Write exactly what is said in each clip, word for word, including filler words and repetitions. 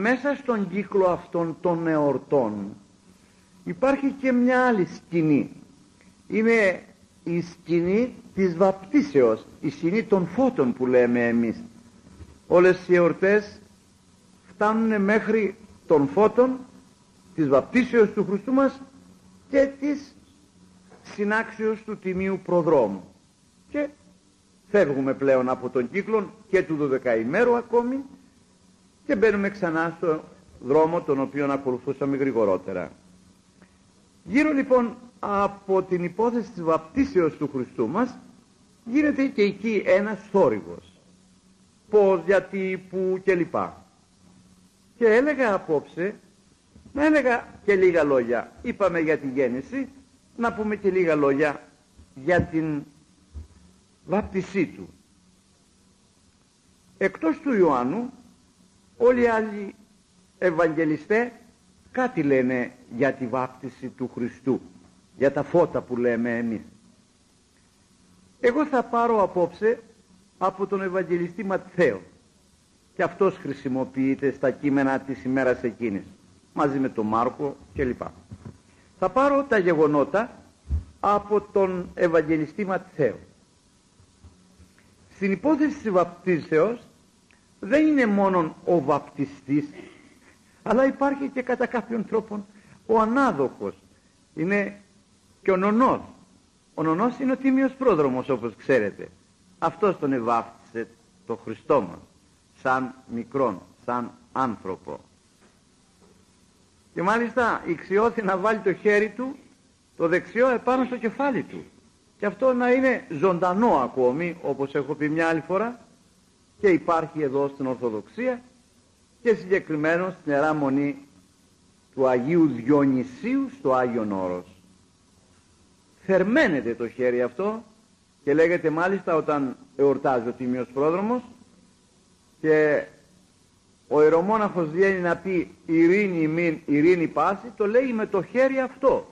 μέσα στον κύκλο αυτών των εορτών υπάρχει και μια άλλη σκηνή. Είναι η σκηνή της βαπτίσεως, η σκηνή των φώτων που λέμε εμείς. Όλες οι εορτές φτάνουν μέχρι των φώτων, της βαπτίσεως του Χριστού μας και της συνάξεως του Τιμίου Προδρόμου. Και φεύγουμε πλέον από τον κύκλο και του δωδεκαημέρου ακόμη και μπαίνουμε ξανά στο δρόμο τον οποίο ακολουθούσαμε γρηγορότερα. Γύρω λοιπόν από την υπόθεση της βαπτίσεως του Χριστού μας γίνεται και εκεί ένας θόρυβος. Πώς, γιατί, πού κλπ. Και έλεγα απόψε, να έλεγα και λίγα λόγια. Είπαμε για τη γέννηση, να πούμε και λίγα λόγια για την βάπτισή του. Εκτός του Ιωάννου, όλοι οι άλλοι Ευαγγελιστές κάτι λένε για τη βάπτιση του Χριστού, για τα φώτα που λέμε εμείς. Εγώ θα πάρω απόψε από τον Ευαγγελιστή Ματθαίο, και αυτός χρησιμοποιείται στα κείμενα της ημέρας εκείνης, μαζί με τον Μάρκο κλπ. Θα πάρω τα γεγονότα από τον Ευαγγελιστή Ματθαίο. Στην υπόθεση της βαπτίσεως δεν είναι μόνο ο βαπτιστής, αλλά υπάρχει και κατά κάποιον τρόπο ο ανάδοχος. Είναι και ο νονός. Ο νονός είναι ο Τίμιος Πρόδρομος, όπως ξέρετε. Αυτός τον εβάπτισε το Χριστό μας, σαν μικρόν, σαν άνθρωπο. Και μάλιστα ηξιώθη να βάλει το χέρι του, το δεξιό, επάνω στο κεφάλι του. Και αυτό να είναι ζωντανό ακόμη, όπως έχω πει μια άλλη φορά, και υπάρχει εδώ στην Ορθοδοξία και συγκεκριμένο στην Ιερά Μονή του Αγίου Διονυσίου στο Άγιον Όρος. Θερμαίνεται το χέρι αυτό και λέγεται μάλιστα όταν εορτάζει ο Τίμιος Πρόδρομος και ο ιερομόναχος βγαίνει να πει ειρήνη μην, ειρήνη πάση, το λέει με το χέρι αυτό.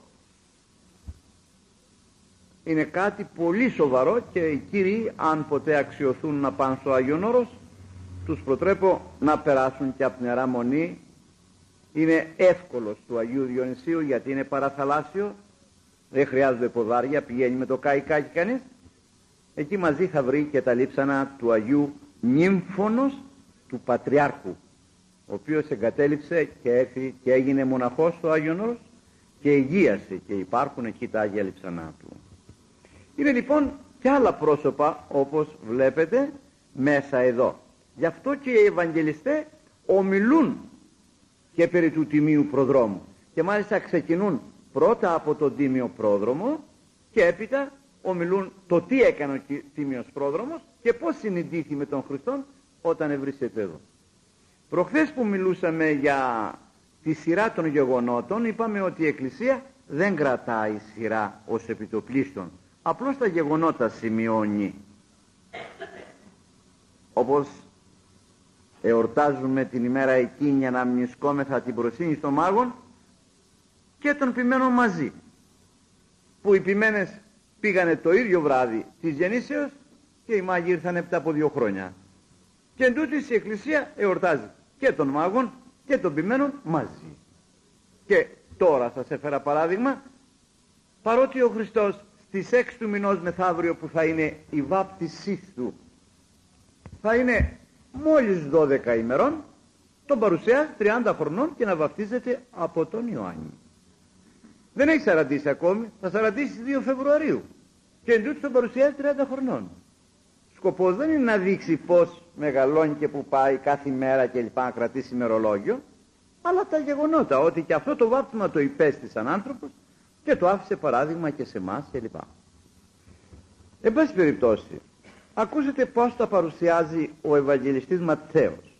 Είναι κάτι πολύ σοβαρό και οι κύριοι, αν ποτέ αξιωθούν να πάνε στο Άγιον Όρος, τους προτρέπω να περάσουν και από την Ιερά Μονή. Είναι εύκολος του Αγίου Διονυσίου γιατί είναι παραθαλάσσιο, δεν χρειάζονται ποδάρια, πηγαίνει με το καϊκάκι κανείς. Εκεί μαζί θα βρει και τα λείψανα του Αγίου Νύμφωνος του Πατριάρχου, ο οποίος εγκατέλειψε και, έφυγε και έγινε μοναχός στο Άγιον Όρος και υγείασε, και υπάρχουν εκεί τα Άγια λείψανά του. Είναι λοιπόν και άλλα πρόσωπα, όπως βλέπετε μέσα εδώ. Γι' αυτό και οι Ευαγγελιστές ομιλούν και περί του Τιμίου Προδρόμου, και μάλιστα ξεκινούν πρώτα από τον Τίμιο Πρόδρομο και έπειτα ομιλούν το τι έκανε ο Τίμιος Πρόδρομος και πώς συνειδήθη με τον Χριστόν όταν ευρίσκεται εδώ. Προχθές που μιλούσαμε για τη σειρά των γεγονότων, είπαμε ότι η Εκκλησία δεν κρατάει σειρά ως επιτοπλίστων, απλώς τα γεγονότα σημειώνει. Όπως εορτάζουμε την ημέρα εκείνη για να μνησκόμεθα την προσύνη των μάγων και των ποιμένων μαζί, που οι ποιμένες πήγανε το ίδιο βράδυ της γεννήσεως και οι μάγοι ήρθαν έπειτα από δύο χρόνια. Και εντούτοις η Εκκλησία εορτάζει και των μάγων και των ποιμένων μαζί. Και τώρα σας έφερα παράδειγμα, παρότι ο Χριστός στις έξι του μηνός μεθαύριο, που θα είναι η βάπτισή του, θα είναι μόλις δώδεκα ημερών, τον παρουσιάζει τριάντα χρονών και να βαπτίζεται από τον Ιωάννη. Δεν έχει σαραντήσει ακόμη, θα σαραντήσει δύο Φεβρουαρίου και εντούτοις τον παρουσιάζει τριάντα χρονών. Σκοπός δεν είναι να δείξει πως μεγαλώνει και που πάει κάθε μέρα και λοιπά, να κρατήσει ημερολόγιο, αλλά τα γεγονότα, ότι και αυτό το βάπτισμα το υπέστη σαν άνθρωπος και το άφησε παράδειγμα και σε εμάς και λοιπά. Εν πάση περιπτώσει, ακούσετε πως τα παρουσιάζει ο Ευαγγελιστής Ματθαίος.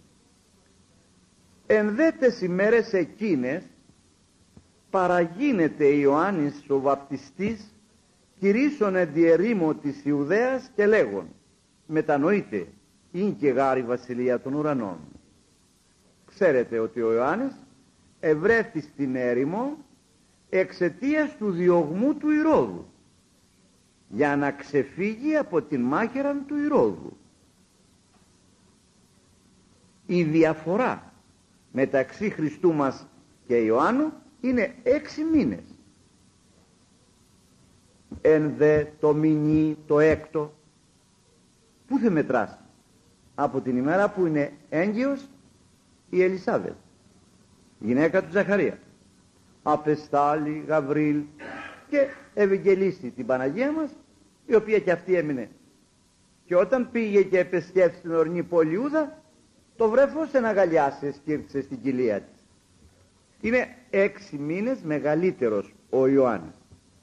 Εν δε τες ημέρες εκείνες παραγίνεται Ιωάννης ο βαπτιστής κηρύσσον εν τη ερήμο της Ιουδαίας και λέγον, μετανοείτε, ειν και γάρ η βασιλεία των ουρανών. Ξέρετε ότι ο Ιωάννης ευρέθη στην έρημο εξαιτίας του διωγμού του Ηρώδου, για να ξεφύγει από την μάχαιραν του Ηρώδου. Η διαφορά μεταξύ Χριστού μας και Ιωάννου είναι έξι μήνες. Εν δε το μηνύ το έκτο, πού θα μετράς? Από την ημέρα που είναι έγκυος η Ελισάβετ, γυναίκα του Ζαχαρία, απεστάλη Γαβρίλ και ευαγγελίστη την Παναγία μας, η οποία και αυτή έμεινε. Και όταν πήγε και επεσκέφθη την ορεινή πόλη Ιούδα, το βρέφος εναγκαλιάσε, σκύρτησε στην κοιλία της. Είναι έξι μήνες μεγαλύτερος ο Ιωάννης.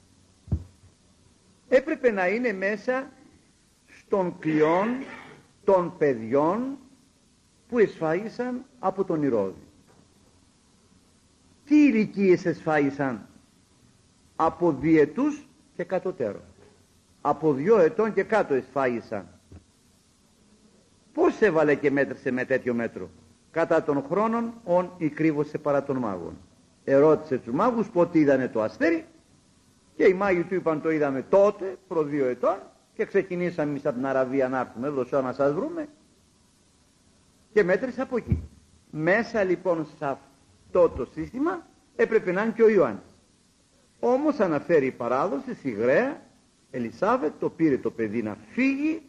Έπρεπε να είναι μέσα στον κλειόν των παιδιών που εσφάγισαν από τον Ηρώδη. Τι ηλικίες εσφάγισαν? Από διετούς και κατωτέρω. Από δυο ετών και κάτω εσφάγισαν. Πώς έβαλε και μέτρησε με τέτοιο μέτρο? Κατά των χρόνων ον ηκρύβωσε παρά των μάγων. Ερώτησε τους μάγους πότε είδανε το αστέρι, και οι μάγοι του είπαν το είδαμε τότε, προ δύο ετών, και ξεκινήσαμε εμείς από την Αραβία να έρθουμε εδώ σώνα να σας βρούμε, και μέτρησε από εκεί. Μέσα λοιπόν σε αυτό το σύστημα έπρεπε να είναι και ο Ιωάννης. Όμως αναφέρει η παράδοση σιγραία, Ελισάβετ το πήρε το παιδί να φύγει,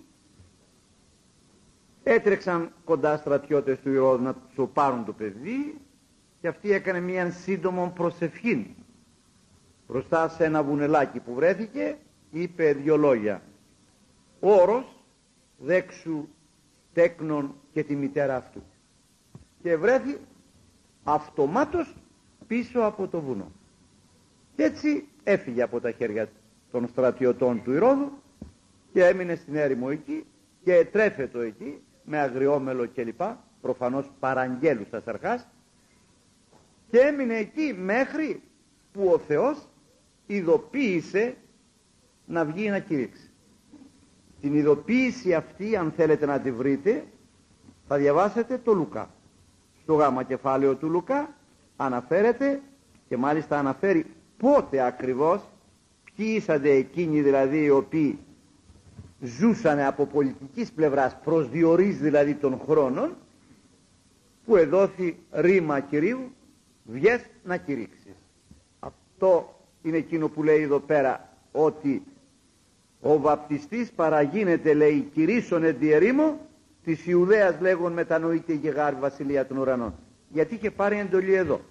έτρεξαν κοντά στρατιώτες του Ηρώδου να του πάρουν το παιδί, και αυτή έκανε μια σύντομο προσευχή μπροστά σε ένα βουνελάκι που βρέθηκε. Είπε δυο λόγια, όρος δέξου τέκνον και τη μητέρα αυτού, και βρέθη αυτομάτως πίσω από το βουνό. Και έτσι έφυγε από τα χέρια των στρατιωτών του Ηρώδου και έμεινε στην έρημο εκεί και τρέφετο εκεί με αγριόμελο κλπ, προφανώς παραγγέλουσας αρχάς, και έμεινε εκεί μέχρι που ο Θεός ειδοποίησε να βγει να κηρύξει. Την ειδοποίηση αυτή, αν θέλετε να τη βρείτε, θα διαβάσετε το Λουκά. Στο γάμα κεφάλαιο του Λουκά αναφέρεται, και μάλιστα αναφέρει πότε ακριβώς, ποιοι ήσανται εκείνοι δηλαδή οι οποίοι ζούσανε από πολιτικής πλευράς, προσδιορίζει δηλαδή των χρόνων, που εδόθη ρήμα Κυρίου, βγες να κηρύξεις. Αυτό είναι εκείνο που λέει εδώ πέρα, ότι ο βαπτιστής παραγίνεται, λέει, κηρύσσον εν τη ερήμο της Ιουδαίας λέγον μετανοείται γεγάρ βασιλεία των ουρανών. Γιατί είχε πάρει εντολή εδώ.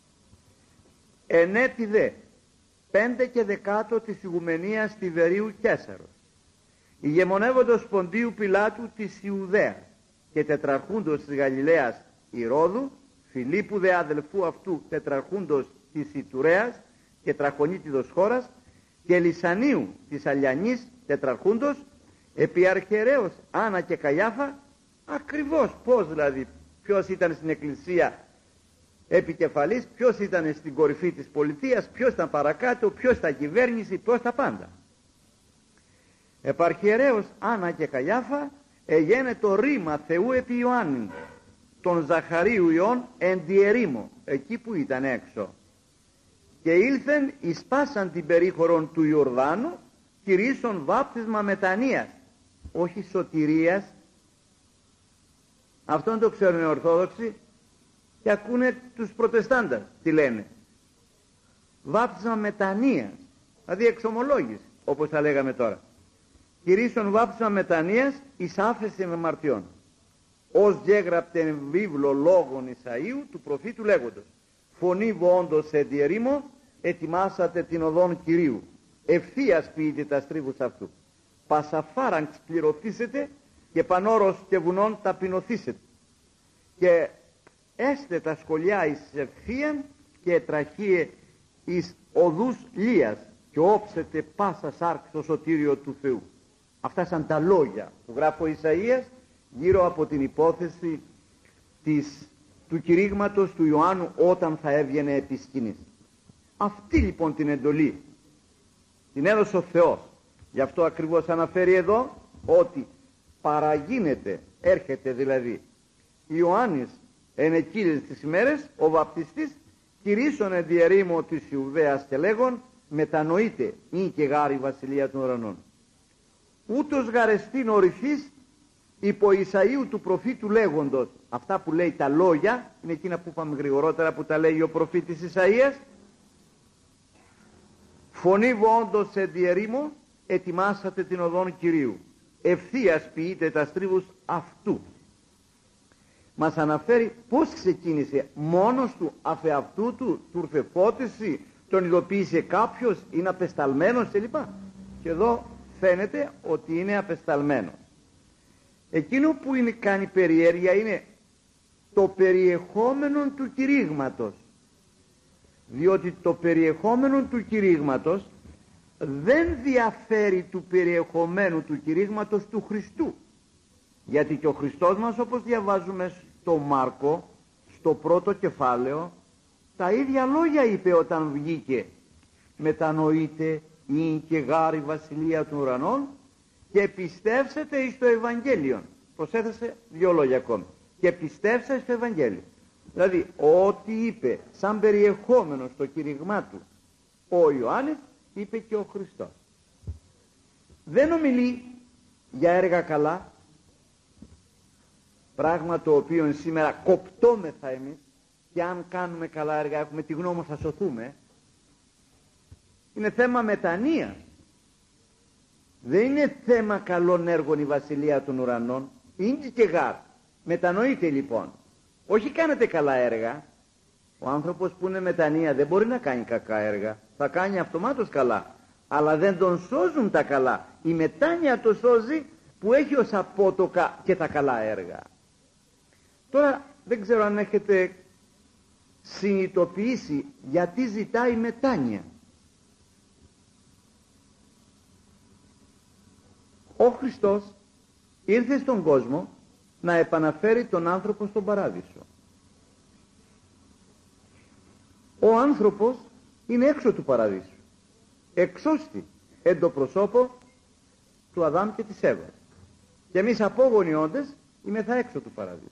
Ενέτη δε πέντε και δεκάτο της ηγουμενίας Τιβερίου Καίσαρος, ηγεμονεύοντος Ποντίου Πιλάτου της Ιουδαίας και τετραρχούντος της Γαλιλαίας Ηρώδου, Φιλίππου δε αδελφού αυτού τετραρχούντος της Ιτουρέας και τραχονίτιδος χώρας, και Λυσανίου της Αλιανής τετραρχούντος, επί αρχιερέως Άννα και Καϊάφα. Ακριβώς πώς δηλαδή, ποιος ήταν στην εκκλησία επικεφαλής, ποιος ήταν στην κορυφή της πολιτείας, ποιος ήταν παρακάτω, ποιος ήταν κυβέρνηση, ποιος τα πάντα. Επαρχιερέως Άννα και Καϊάφα εγένε το ρήμα Θεού επί Ιωάννη τον Ζαχαρίου Ιών εν τη ερήμο, εκεί που ήταν έξω, και ήλθεν εις πάσαν την περίχωρον του Ιορδάνου κηρύσσον βάπτισμα μετανοίας, όχι σωτηρίας. Αυτόν το ξέρουν οι Ορθόδοξοι και ακούνε τους Προτεστάντας τι λένε. Βάπτισμα μετανοίας, δηλαδή εξομολόγηση, όπως θα λέγαμε τώρα. Κηρύσσον βάπτισμα μετανοίας εις άφεση αμαρτιών, ως γέγραπτε βίβλο λόγων Ισαΐου του προφήτου λέγοντος, φωνή βοόντος εν τη ερήμο, ετοιμάσατε την οδόν Κυρίου, ευθείας ποιείτε τα στρίβους αυτού, πασαφάραν ξπληρωθήσετε και πανόρος και βουνών ταπεινωθήσετε, και έστε τα σκολιά εις ευθείαν και τραχύε εις οδούς λίας, και όψετε πάσα σάρξ το σωτήριο του Θεού. Αυτά σαν τα λόγια που γράφει ο Ισαΐας γύρω από την υπόθεση της, του κηρύγματος του Ιωάννου όταν θα έβγαινε επί σκηνής. Αυτή λοιπόν την εντολή την έδωσε ο Θεός. Γι' αυτό ακριβώς αναφέρει εδώ ότι παραγίνεται, έρχεται δηλαδή Ιωάννης εν εκείνες τις ημέρες ο βαπτιστής κηρύσσον εν τη ερήμο της Ιουδαίας και λέγον μετανοείται ή και γάρη βασιλεία των ουρανών. Ούτως γαρεστήν ορυφής υπό Ισαΐου του προφήτου λέγοντος, αυτά που λέει τα λόγια, είναι εκείνα που είπαμε γρηγορότερα που τα λέει ο προφήτης Ισαΐας, φωνή όντως σε διερήμο, ετοιμάσατε την οδόν Κυρίου, ευθείας ποιείτε τα στρίβους αυτού. Μας αναφέρει πώς ξεκίνησε, μόνος του, αφεαυτού του, του ήρθε φώτιση, τον ειδοποίησε κάποιος, είναι απεσταλμένος κλπ. Και εδώ φαίνεται ότι είναι απεσταλμένος. Εκείνο που είναι, κάνει περιέργεια είναι το περιεχόμενο του κηρύγματος, διότι το περιεχόμενο του κηρύγματος δεν διαφέρει του περιεχομένου του κηρύγματος του Χριστού, γιατί και ο Χριστός μας, όπως διαβάζουμε στο Μάρκο, στο πρώτο κεφάλαιο, τα ίδια λόγια είπε όταν βγήκε, μετανοείτε είναι και γάρη βασιλεία των ουρανών και πιστεύσετε εις το Ευαγγέλιο. Προσέθεσε δύο λόγια ακόμη, και πιστεύσατε στο Ευαγγέλιο. Δηλαδή ό,τι είπε σαν περιεχόμενο στο κήρυγμά του ο Ιωάννης, είπε και ο Χριστός. Δεν ομιλεί για έργα καλά, πράγμα το οποίο σήμερα κοπτόμεθα εμείς, και αν κάνουμε καλά έργα έχουμε τη γνώμη θα σωθούμε. Είναι θέμα μετανοίας, δεν είναι θέμα καλών έργων η βασιλεία των ουρανών. Είναι και γάρ. Μετανοείτε λοιπόν, όχι κάνετε καλά έργα. Ο άνθρωπος που είναι μετανία δεν μπορεί να κάνει κακά έργα, θα κάνει αυτομάτως καλά, αλλά δεν τον σώζουν τα καλά. Η μετάνοια το σώζει που έχει ως απότοκα και τα καλά έργα. Τώρα δεν ξέρω αν έχετε συνειδητοποιήσει γιατί ζητάει μετάνοια. Ο Χριστός ήρθε στον κόσμο να επαναφέρει τον άνθρωπο στον παράδεισο. Ο άνθρωπος είναι έξω του παραδείσου, εξώστη εν το προσώπο του Αδάμ και της Εύας, και εμείς απόγονοι όντες είμεθα έξω του παραδείσου.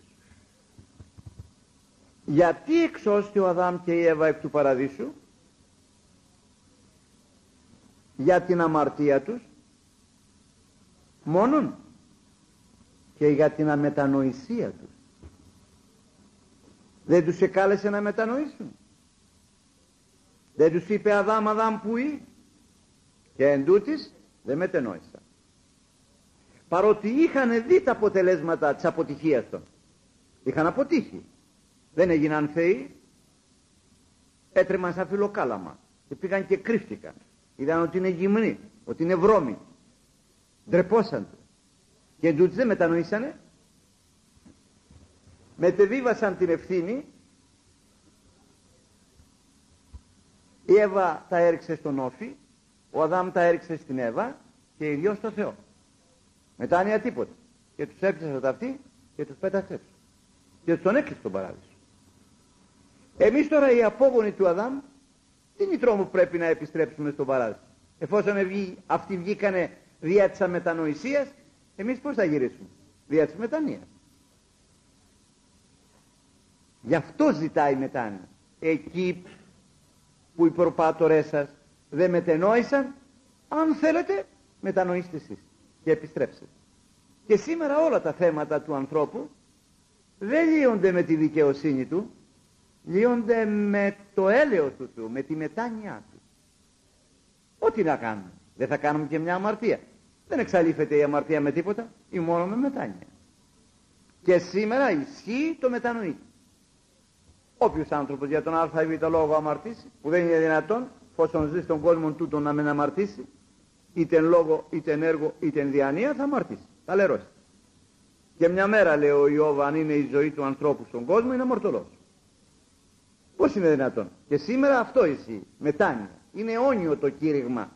Γιατί εξώστη ο Αδάμ και η Εύα εκ του παραδείσου? Για την αμαρτία τους μόνον και για την αμετανοησία τους. Δεν τους εκάλεσε να μετανοήσουν? Δεν τους είπε Αδάμ, Αδάμ που ή? Και εν τούτοις δεν μετενόησαν, παρότι είχαν δει τα αποτελέσματα της αποτυχίας των. Είχαν αποτύχει, δεν έγιναν θεοί, έτρεμαν σαν φιλοκάλαμα και πήγαν και κρύφτηκαν. Είδαν ότι είναι γυμνοί, ότι είναι βρώμοι, ντρεπόσαν του, και εν τούτοις δεν μετανοήσανε. Μετεβίβασαν την ευθύνη. Η Εύα τα έριξε στον Όφη, ο Αδάμ τα έριξε στην Εύα και οι δυο στο Θεό. Μετάνοια τίποτα. Και τους έπιασε τα αυτοί και τους πέταξε έξω και τον έκλεισε στον παράδεισο. Εμείς τώρα οι απόγονοι του Αδάμ, τι μητρό μου πρέπει να επιστρέψουμε στον παράδεισο? Εφόσον βγει, αυτοί βγήκανε δια της αμετανοησίας, εμείς πώς θα γυρίσουμε? Δια της μετανοίας. Γι' αυτό ζητάει μετάνοια. Εκεί που οι προπάτορές σας δεν μετενόησαν, αν θέλετε μετανοήστε εσείς και επιστρέψετε. Και σήμερα όλα τα θέματα του ανθρώπου δεν λύονται με τη δικαιοσύνη του, λύονται με το έλεος του Θεού, με τη μετάνοιά του. Ό,τι να κάνουμε, δεν θα κάνουμε και μια αμαρτία? Δεν εξαλείφεται η αμαρτία με τίποτα, ή μόνο με μετάνοια. Και σήμερα ισχύει το μετανοεί. Όποιος άνθρωπος για τον α ή β λόγο αμαρτήσει, που δεν είναι δυνατόν, εφόσον ζει στον κόσμο τούτο να μην αμαρτήσει, είτε εν λόγο, είτε εν έργο, είτε εν διανία, θα αμαρτήσει, θα λερώσει. Και μια μέρα, λέει ο Ιώβ, αν είναι η ζωή του ανθρώπου στον κόσμο, είναι αμαρτωλός. Πώς είναι δυνατόν? Και σήμερα αυτό ισχύει, μετάνοια. Είναι αιώνιο το κήρυγμα.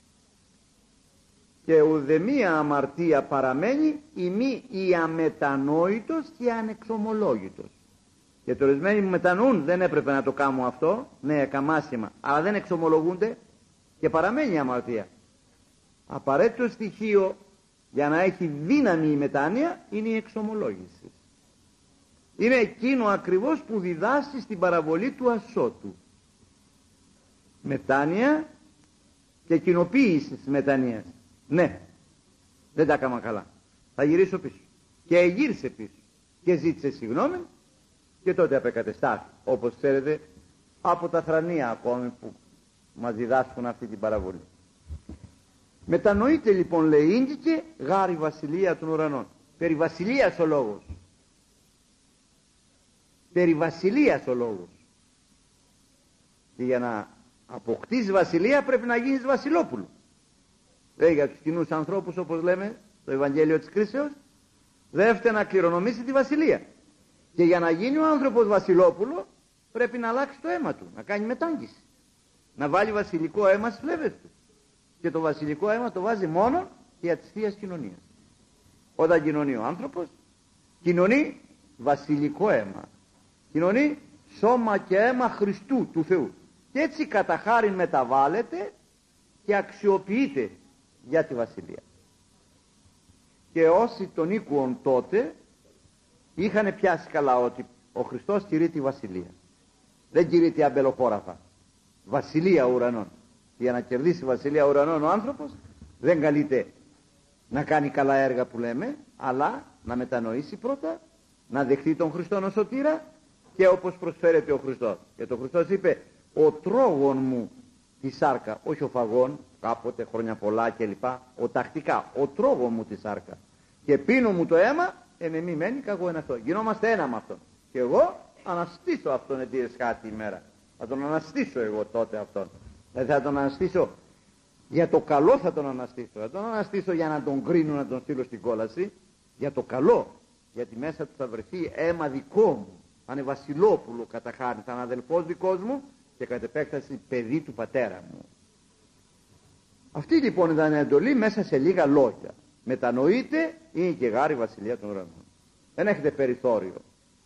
Και ουδεμία αμαρτία παραμένει, η μη η αμετανόητος και ανεξομολόγητος. Και το ορισμένοι που μετανοούν δεν έπρεπε να το κάνουν αυτό, ναι, καμάσιμα, αλλά δεν εξομολογούνται και παραμένει η αμαρτία. Απαραίτητο στοιχείο για να έχει δύναμη η μετάνοια είναι η εξομολόγηση. Είναι εκείνο ακριβώς που διδάσκει στην παραβολή του ασώτου. Μετάνοια και κοινοποίηση της μετανοίας. Ναι, δεν τα έκανα καλά, θα γυρίσω πίσω. και γύρισε πίσω και ζήτησε συγγνώμη και τότε απεκατεστάθη, όπως ξέρετε, από τα θρανία ακόμη που μας διδάσκουν αυτή την παραβολή. Μετανοείται λοιπόν, λέει, ίγκηκε γάρη βασιλεία των ουρανών. Περί βασιλείας ο λόγος. Περί βασιλείας ο λόγος. Και για να αποκτήσεις βασιλεία πρέπει να γίνεις βασιλόπουλο. Λέει για τους κοινούς ανθρώπους, όπως λέμε το Ευαγγέλιο της Κρίσεως, δεν φταίει να κληρονομήσει τη βασιλεία. Και για να γίνει ο άνθρωπος βασιλόπουλο πρέπει να αλλάξει το αίμα του, να κάνει μετάγγιση, να βάλει βασιλικό αίμα στις φλέβες του. Και το βασιλικό αίμα το βάζει μόνο για της Θείας Κοινωνίας. Όταν κοινωνεί ο άνθρωπος, κοινωνεί βασιλικό αίμα, κοινωνεί σώμα και αίμα Χριστού, του Θεού, και έτσι κατά χάριν μεταβάλλεται και αξιοποιείται για τη βασιλεία. Και όσοι τον ήκουον τότε είχαν πιάσει καλά ότι ο Χριστός κηρύττει τη βασιλεία, δεν κηρύττει αμπελοχώραφα, βασιλεία ουρανών. Για να κερδίσει βασιλεία ουρανών ο άνθρωπος δεν καλείται να κάνει καλά έργα που λέμε, αλλά να μετανοήσει πρώτα, να δεχτεί τον Χριστόν ως σωτήρα, και όπως προσφέρεται ο Χριστός. Και το Χριστός είπε, ο τρόγων μου τη σάρκα, όχι ο φαγών κάποτε χρόνια πολλά κλπ, ο τακτικά, ο τρόγων μου τη σάρκα, και πίνω μου το αίμα, εν εμή μένει καγώ εν αυτό. Γινόμαστε ένα με αυτόν, και εγώ αναστήσω αυτόν ετή εσχάτη ημέρα. Θα τον αναστήσω εγώ τότε αυτόν. Δεν θα τον αναστήσω για το καλό, θα τον αναστήσω. Θα τον αναστήσω για να τον κρίνω, να τον στείλω στην κόλαση. Για το καλό, γιατί μέσα του θα βρεθεί αίμα δικό μου. Θα είναι βασιλόπουλο κατά χάρη, θα είναι αδελφός δικός μου και κατ' επέκταση παιδί του πατέρα μου. Αυτή λοιπόν ήταν η εντολή μέσα σε λίγα λόγια. Μετανοείτε, είναι και γάρη βασιλεία των ουρανών. Δεν έχετε περιθώριο.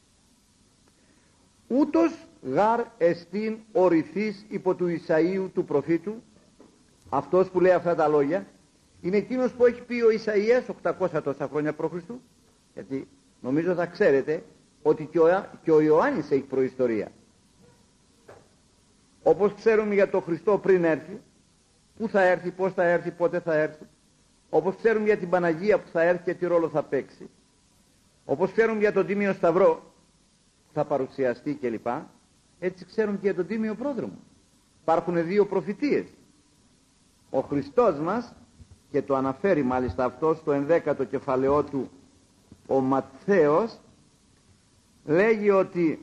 Ούτως γάρ εστίν ορηθής υπό του Ισαΐου του προφήτου. Αυτός που λέει αυτά τα λόγια είναι εκείνος που έχει πει ο Ισαΐας οκτακόσια τόσα χρόνια π.Χ. Γιατί νομίζω θα ξέρετε ότι και ο, και ο Ιωάννης έχει προϊστορία. Όπως ξέρουμε για τον Χριστό πριν έρθει, πού θα έρθει, πώς θα έρθει, πότε θα έρθει. Όπως ξέρουμε για την Παναγία που θα έρθει και τι ρόλο θα παίξει. Όπως ξέρουμε για τον Τίμιο Σταυρό που θα παρουσιαστεί κλπ. Έτσι ξέρουμε και για τον Τίμιο Πρόδρομο. Υπάρχουν δύο προφητείες. Ο Χριστός μας, και το αναφέρει μάλιστα αυτό στο ενδέκατο κεφαλαιό του ο Ματθαίος, λέγει ότι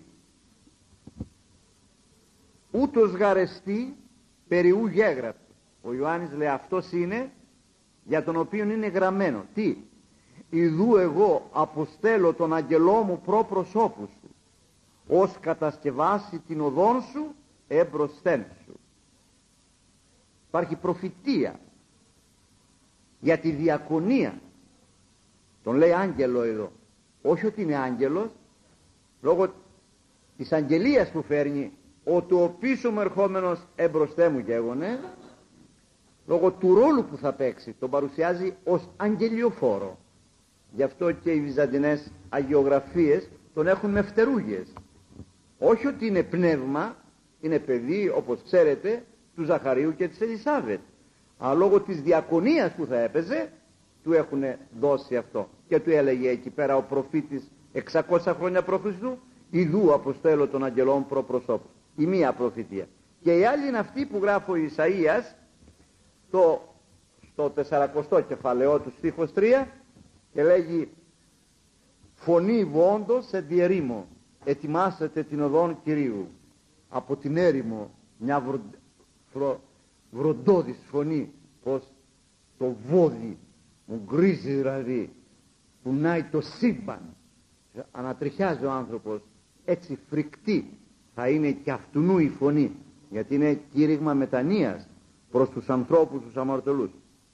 ούτως γαρεστή περιού γέγραφε. Ο Ιωάννης λέει αυτός είναι για τον οποίο είναι γραμμένο. Τι? Ιδού εγώ αποστέλω τον αγγελό μου προ προσώπου σου, ως κατασκευάσει την οδόν σου εμπροσθέν σου. Υπάρχει προφητεία για τη διακονία. Τον λέει άγγελο εδώ, όχι ότι είναι άγγελος, λόγω της αγγελίας που φέρνει, ότι ο πίσω μου ερχόμενος εμπροστέ μου γέγονε, λόγω του ρόλου που θα παίξει, τον παρουσιάζει ως αγγελιοφόρο. Γι' αυτό και οι βυζαντινές αγιογραφίες τον έχουν με φτερούγες. Όχι ότι είναι πνεύμα, είναι παιδί, όπως ξέρετε, του Ζαχαρίου και της Ελισάβετ, αλλά λόγω της διακονίας που θα έπαιζε του έχουν δώσει αυτό. Και του έλεγε εκεί πέρα ο προφήτης εξακόσια χρόνια π.Χ. Ιδού αποστέλω των αγγελών προ προσώπου. Η μία προφητεία. Και η άλλη είναι αυτή που γράφει ο Ισαΐας το, στο τεσσαρακοστό κεφαλαιό του στίχος τρία, και λέγει φωνή βόντος σε διερήμο, ετοιμάσετε την οδόν Κυρίου. Από την έρημο μια βρο, βρο, βροντώδης φωνή, πως το βόδι μου γκρίζει δηλαδή, πουνάει το σύμπαν, ανατριχιάζει ο άνθρωπος, έτσι φρικτή θα είναι και αυτουνού η φωνή, γιατί είναι κήρυγμα μετανοίας προς τους ανθρώπους τους αμαρτωλούς.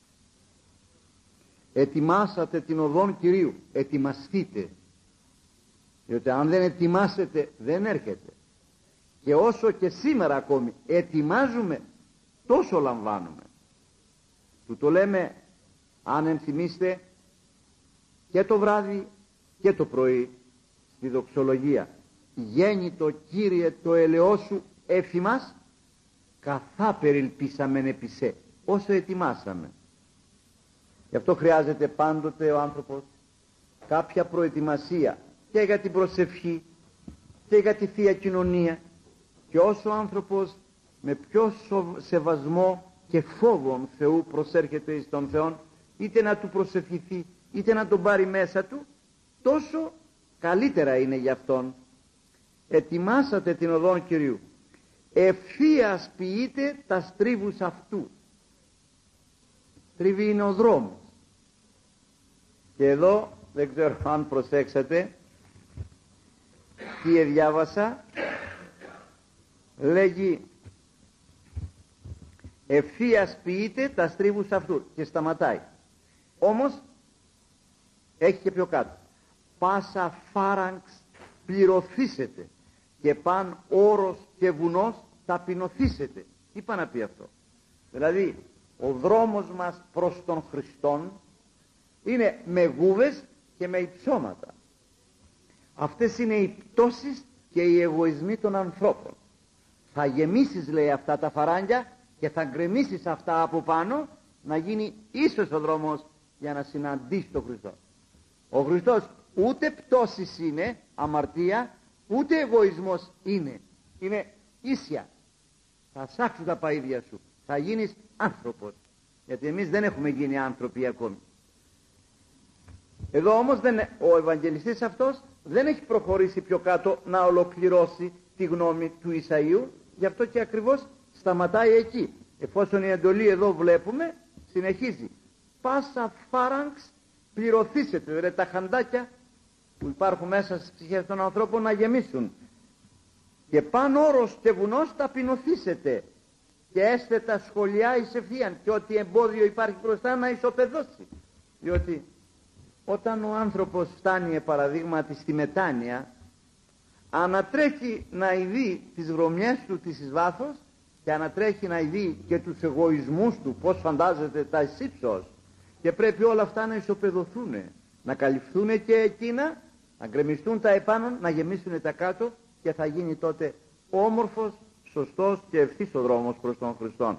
Ετοιμάσατε την οδόν Κυρίου, ετοιμαστείτε, διότι αν δεν ετοιμάσετε δεν έρχεται. Και όσο και σήμερα ακόμη ετοιμάζουμε, τόσο λαμβάνουμε. Του το λέμε, αν ενθυμίστε, και το βράδυ και το πρωί στη δοξολογία, γέννητο Κύριε το ελαιό σου έφημας, καθά περιλπίσαμεν επισέ, όσο ετοιμάσαμε. Γι' αυτό χρειάζεται πάντοτε ο άνθρωπος κάποια προετοιμασία και για την προσευχή και για τη Θεία Κοινωνία, και όσο ο άνθρωπος με πιο σεβασμό και φόβον Θεού προσέρχεται εις τον Θεόν, είτε να του προσευχηθεί είτε να τον πάρει μέσα του, τόσο καλύτερα είναι για αυτόν. Ετοιμάσατε την οδόν Κυρίου, ευθείας ποιείτε τα στρίβους αυτού. Τρίβη είναι ο δρόμος. Και εδώ δεν ξέρω αν προσέξατε τι διάβασα. Λέγει ευθείας ποιείτε τα στρίβους αυτού, και σταματάει. Όμως έχει και πιο κάτω, πάσα φάραγγς πληρωθήσετε και παν όρος και βουνός ταπεινωθήσετε. Τι πάει να πει αυτό? Δηλαδή ο δρόμος μας προς τον Χριστόν είναι με γούβες και με υψώματα. Αυτές είναι οι πτώσεις και οι εγωισμοί των ανθρώπων. Θα γεμίσεις, λέει, αυτά τα φαράγγια και θα γκρεμίσεις αυτά από πάνω, να γίνει ίσως ο δρόμος για να συναντήσεις τον Χριστό. Ο Χριστός ούτε πτώσεις είναι, αμαρτία, ούτε εγωισμός είναι. Είναι ίσια. Θα σάξουν τα παΐδια σου, θα γίνεις άνθρωπος, γιατί εμείς δεν έχουμε γίνει άνθρωποι ακόμη. Εδώ όμως δεν, ο Ευαγγελιστής αυτός δεν έχει προχωρήσει πιο κάτω να ολοκληρώσει τη γνώμη του Ισαΐου, γι' αυτό και ακριβώς σταματάει εκεί. Εφόσον η εντολή εδώ βλέπουμε, συνεχίζει, πάσα φάραγγς πληρωθήσετε, δηλαδή τα χαντάκια που υπάρχουν μέσα στις ψυχές των ανθρώπων να γεμίσουν, και πάνω όρος και βουνός ταπεινωθήσετε, και έστε τα σχολιά εις ευθείαν, και ό,τι εμπόδιο υπάρχει μπροστά να ισοπεδώσει. Διότι όταν ο άνθρωπος φτάνει παραδείγματι στη μετάνοια, ανατρέχει να ειδεί τις βρωμιές του της εις βάθος, και ανατρέχει να ειδεί και τους εγωισμούς του, πώς φαντάζεται τα εις ύψος, και πρέπει όλα αυτά να ισοπεδωθούν, να καλυφθούν και εκείνα, να γκρεμιστούν τα επάνω, να γεμίσουν τα κάτω, και θα γίνει τότε όμορφος, σωστός και ευθύς ο δρόμος προς τον Χριστόν.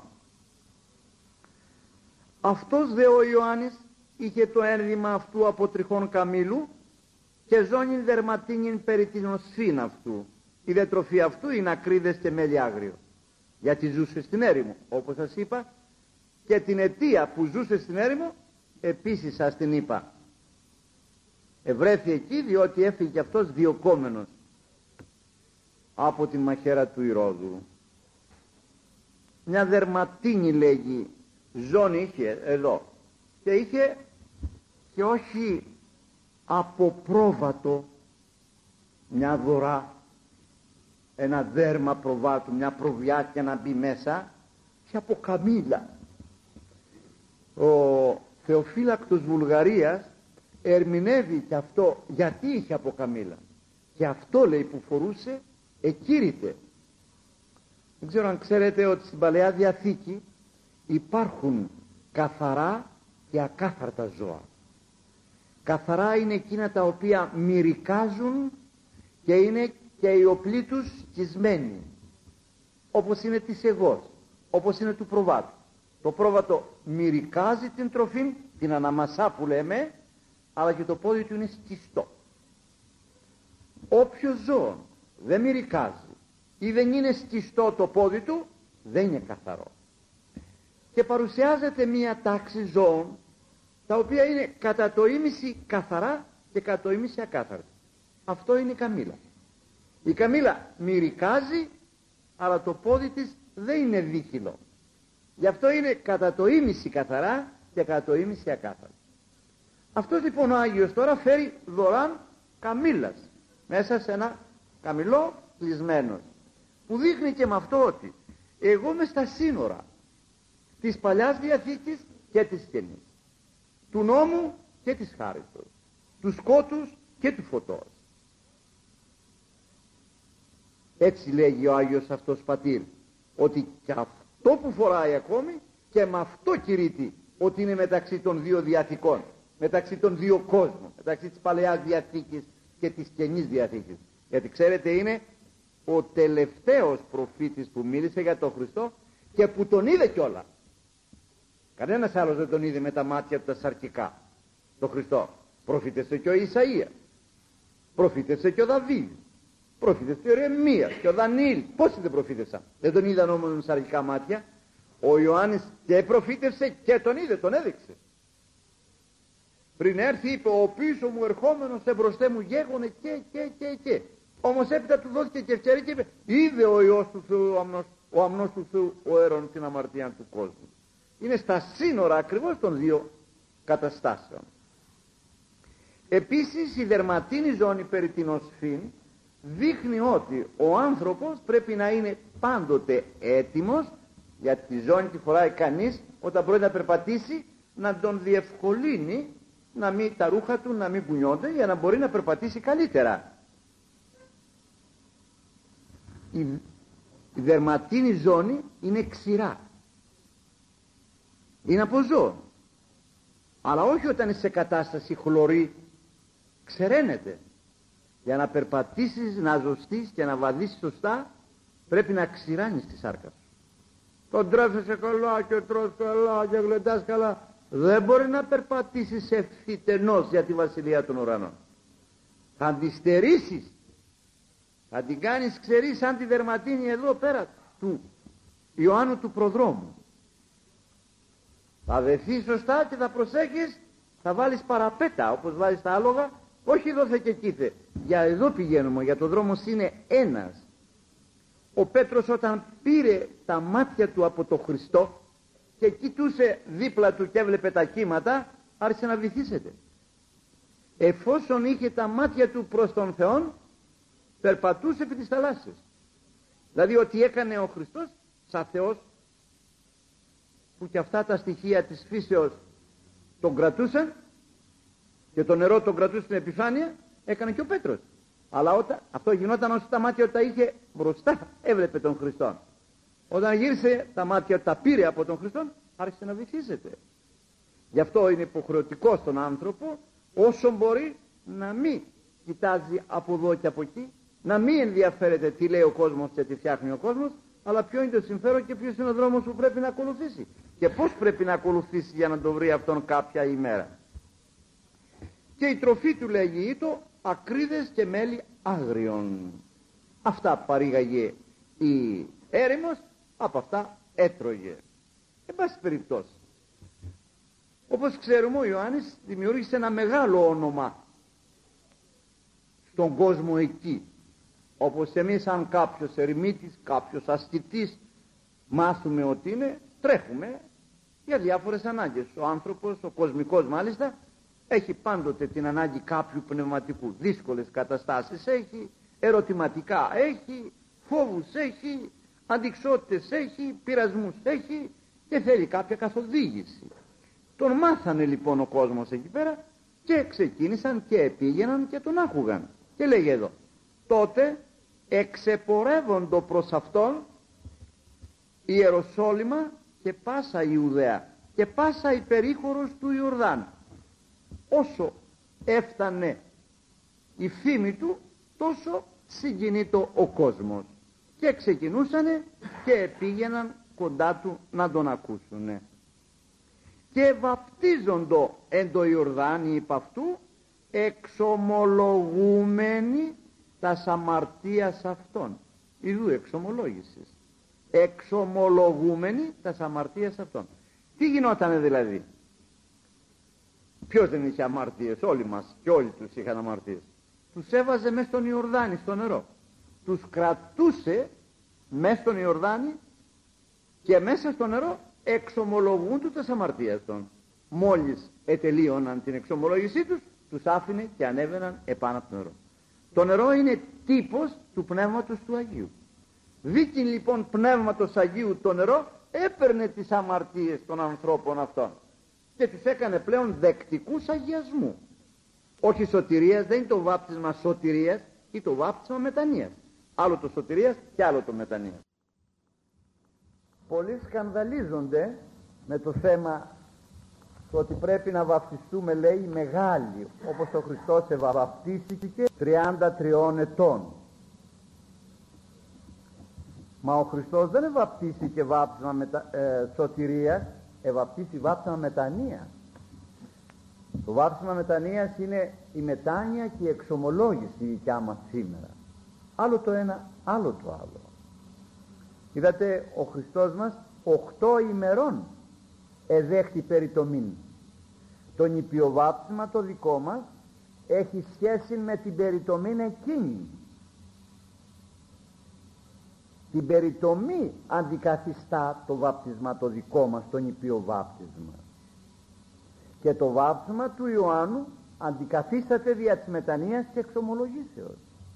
Αυτός δε ο Ιωάννης είχε το ένδυμα αυτού από τριχών καμήλου και ζώνην δερματίνην περί την οσφήν αυτού. Η δε τροφή αυτού είναι ακρίδες και μέλι άγριο, γιατί ζούσε στην έρημο, όπως σας είπα, και την αιτία που ζούσε στην έρημο επίσης σας την είπα. Ευρέθη εκεί διότι έφυγε και αυτός διωκόμενος από τη μαχαίρα του Ηρώδου. Μια δερματίνη, λέγει, ζώνη είχε εδώ, και είχε και όχι από πρόβατο μια δωρά, ένα δέρμα προβάτου, μια προβιά να μπει μέσα, και από καμήλα. Ο Θεοφύλακτος Βουλγαρίας ερμηνεύει και αυτό γιατί είχε από καμήλα, και αυτό, λέει, που φορούσε εκήρυτε. Δεν ξέρω αν ξέρετε ότι στην Παλαιά Διαθήκη υπάρχουν καθαρά και ακάθαρτα ζώα. Καθαρά είναι εκείνα τα οποία μυρικάζουν και είναι και οι οπλοί τους σκισμένοι, όπως είναι της εγώς, όπως είναι του προβάτου. Το πρόβατο μυρικάζει την τροφή, την αναμασά που λέμε, αλλά και το πόδι του είναι σκιστό. Όποιο ζώο δεν μυρικάζει ή δεν είναι σκιστό το πόδι του, δεν είναι καθαρό. Και παρουσιάζεται μία τάξη ζώων τα οποία είναι κατά το ίμιση καθαρά και κατά το ίμιση ακάθαρτα. Αυτό είναι η καμήλα. Η καμήλα μυρικάζει, αλλά το πόδι της δεν είναι δίχυλο. Γι' αυτό είναι κατά το ίμιση καθαρά και κατά το ίμιση ακάθαρτα. Αυτός λοιπόν ο Άγιος τώρα φέρει δωράν καμήλας μέσα σε ένα καμηλό κλεισμένος, που δείχνει και με αυτό ότι εγώ είμαι στα σύνορα της Παλιάς Διαθήκης και της Καινής, του νόμου και της χάριτος, του σκότους και του φωτός. Έτσι λέγει ο Άγιος αυτός πατήρ, ότι και αυτό που φοράει ακόμη και με αυτό κηρύττει ότι είναι μεταξύ των δύο διαθήκων, μεταξύ των δύο κόσμων, μεταξύ της Παλαιάς Διαθήκης και της Καινής Διαθήκης. Γιατί ξέρετε, είναι ο τελευταίος προφήτης που μίλησε για τον Χριστό και που τον είδε κιόλα. Κανένας άλλος δεν τον είδε με τα μάτια του τα σαρκικά, τον Χριστό. Προφήτευσε και ο Ισαΐας, προφήτευσε και ο Δαβίδ, προφήτευσε και ο Ιερεμίας και ο Δανιήλ. Πόσοι δεν προφήτευσαν? Δεν τον είδαν όμως με σαρκικά μάτια? Ο Ιωάννης και προφήτευσε και τον είδε, τον έδειξε. Πριν έρθει είπε, ο πίσω μου ερχόμενος εμπροστέ μου γέγονε και και και και. Όμως έπειτα του δόθηκε και ευκαιρία και είπε, είδε ο Υιός του Θεού, ο αμνός, ο αμνός του Θεού, ο αίρον την αμαρτία του κόσμου. Είναι στα σύνορα ακριβώς των δύο καταστάσεων. Επίσης η δερματίνη ζώνη περί την οσφήν δείχνει ότι ο άνθρωπος πρέπει να είναι πάντοτε έτοιμος, γιατί τη ζώνη τη φοράει κανείς όταν πρόκειται να περπατήσει, να τον διευκολύνει να μην, τα ρούχα του να μην κουνιόνται, για να μπορεί να περπατήσει καλύτερα. Η, η δερματίνη ζώνη είναι ξηρά, είναι από ζώο, αλλά όχι όταν είναι σε κατάσταση χλωρή, ξεραίνεται. Για να περπατήσεις, να ζωστείς και να βαδίσεις σωστά, πρέπει να ξηράνεις τη σάρκα σου. Τον τρέφεσαι καλά και τρως καλά και γλεντάς καλά, δεν μπορεί να περπατήσεις ευθυτενώς για τη βασιλεία των ουρανών. Θα τη στερήσεις, θα την κάνεις ξερή σαν τη δερματίνη εδώ πέρα του Ιωάννου του προδρόμου. Θα δεθείς σωστά και θα προσέχεις, θα βάλεις παραπέτα όπως βάζεις τα άλογα, όχι δόθε και κήθε, για εδώ πηγαίνουμε, για το δρόμος είναι ένας. Ο Πέτρος όταν πήρε τα μάτια του από το Χριστό και κοιτούσε δίπλα του και έβλεπε τα κύματα, άρχισε να βυθίζεται. Εφόσον είχε τα μάτια του προς τον Θεόν, περπατούσε επί της θαλάσσης. Δηλαδή ότι έκανε ο Χριστός σαν Θεός, που και αυτά τα στοιχεία της φύσεως τον κρατούσαν και το νερό τον κρατούσε στην επιφάνεια, έκανε και ο Πέτρος. Αλλά όταν, αυτό γινόταν όσο τα μάτια τα είχε μπροστά, έβλεπε τον Χριστό. Όταν γύρισε τα μάτια τα πήρε από τον Χριστό, άρχισε να βυθίζεται. Γι' αυτό είναι υποχρεωτικό στον άνθρωπο όσο μπορεί να μην κοιτάζει από εδώ και από εκεί, να μην ενδιαφέρεται τι λέει ο κόσμος και τι φτιάχνει ο κόσμος, αλλά ποιο είναι το συμφέρον και ποιος είναι ο δρόμος που πρέπει να ακολουθήσει και πώς πρέπει να ακολουθήσει για να το βρει αυτόν κάποια ημέρα. Και η τροφή του, λέγει ήτο, ακρίδες και μέλι άγριων. Αυτά παρήγαγε η έρημος, από αυτά έτρωγε. Εν πάση περιπτώσει, όπως ξέρουμε, ο Ιωάννης δημιούργησε ένα μεγάλο όνομα στον κόσμο εκεί. Όπως εμείς, αν κάποιος ερημίτης, κάποιος ασκητής μάθουμε ότι είναι, τρέχουμε για διάφορες ανάγκες. Ο άνθρωπος, ο κοσμικός μάλιστα, έχει πάντοτε την ανάγκη κάποιου πνευματικού. Δύσκολες καταστάσεις έχει, ερωτηματικά έχει, φόβους έχει, αντιξότητες έχει, πειρασμούς έχει και θέλει κάποια καθοδήγηση. Τον μάθανε λοιπόν ο κόσμος εκεί πέρα και ξεκίνησαν και πήγαιναν και τον άκουγαν. Και λέγει εδώ, τότε εξεπορεύοντο προς αυτόν η Ιεροσόλυμα και πάσα Ιουδαία και πάσα η περίχωρος του Ιορδάνου. Όσο έφτανε η φήμη του, τόσο συγκινήτο ο κόσμος και ξεκινούσανε και πήγαιναν κοντά του να τον ακούσουνε. Και βαπτίζοντο εν το Ιορδάνη υπ' αυτού, εξομολογούμενοι τας αμαρτίας αυτών. Ιδού εξομολόγησης. Εξομολογούμενοι τας αμαρτίας αυτών. Τι γινότανε δηλαδή? Ποιος δεν είχε αμαρτίες? Όλοι μας και όλοι τους είχαν αμαρτίες. Τους έβαζε μέσα στον Ιορδάνη, στο νερό. Τους κρατούσε μέσα στον Ιορδάνη και μέσα στο νερό εξομολογούν του τας αμαρτίας των. Μόλις ετελείωναν την εξομολόγησή τους, τους άφηνε και ανέβαιναν επάνω από το νερό. Το νερό είναι τύπος του Πνεύματος του Αγίου. Δίκην λοιπόν Πνεύματος Αγίου το νερό έπαιρνε τις αμαρτίες των ανθρώπων αυτών και τους έκανε πλέον δεκτικούς αγιασμού. Όχι σωτηρίας, δεν είναι το βάπτισμα σωτηρίας ή το βάπτισμα μετανοίας. Άλλο το σωτηρίας και άλλο το μετανοίας. Πολλοί σκανδαλίζονται με το θέμα το ότι πρέπει να βαπτιστούμε, λέει, μεγάλοι, όπως ο Χριστός ευαπτίστηκε τριάντα τριών ετών. Μα ο Χριστός δεν ευαπτίστηκε βάπτισμα μετα, ε, σωτηρίας, ευαπτίστηκε βάπτισμα μετανοίας. Το βάπτισμα μετανοίας είναι η μετάνοια και η εξομολόγηση η δικιά μας σήμερα. Άλλο το ένα, άλλο το άλλο. Είδατε, ο Χριστός μας οχτώ ημερών εδέχτη περιτομήν. Το νηπιοβάπτισμα το δικό μας έχει σχέση με την περιτομήν εκείνη. Την περιτομή αντικαθιστά το βάπτισμα το δικό μας, το νηπιοβάπτισμα. Και το βάπτισμα του Ιωάννου αντικαθίσταται δια της μετανοίας και εξομολογήσεως.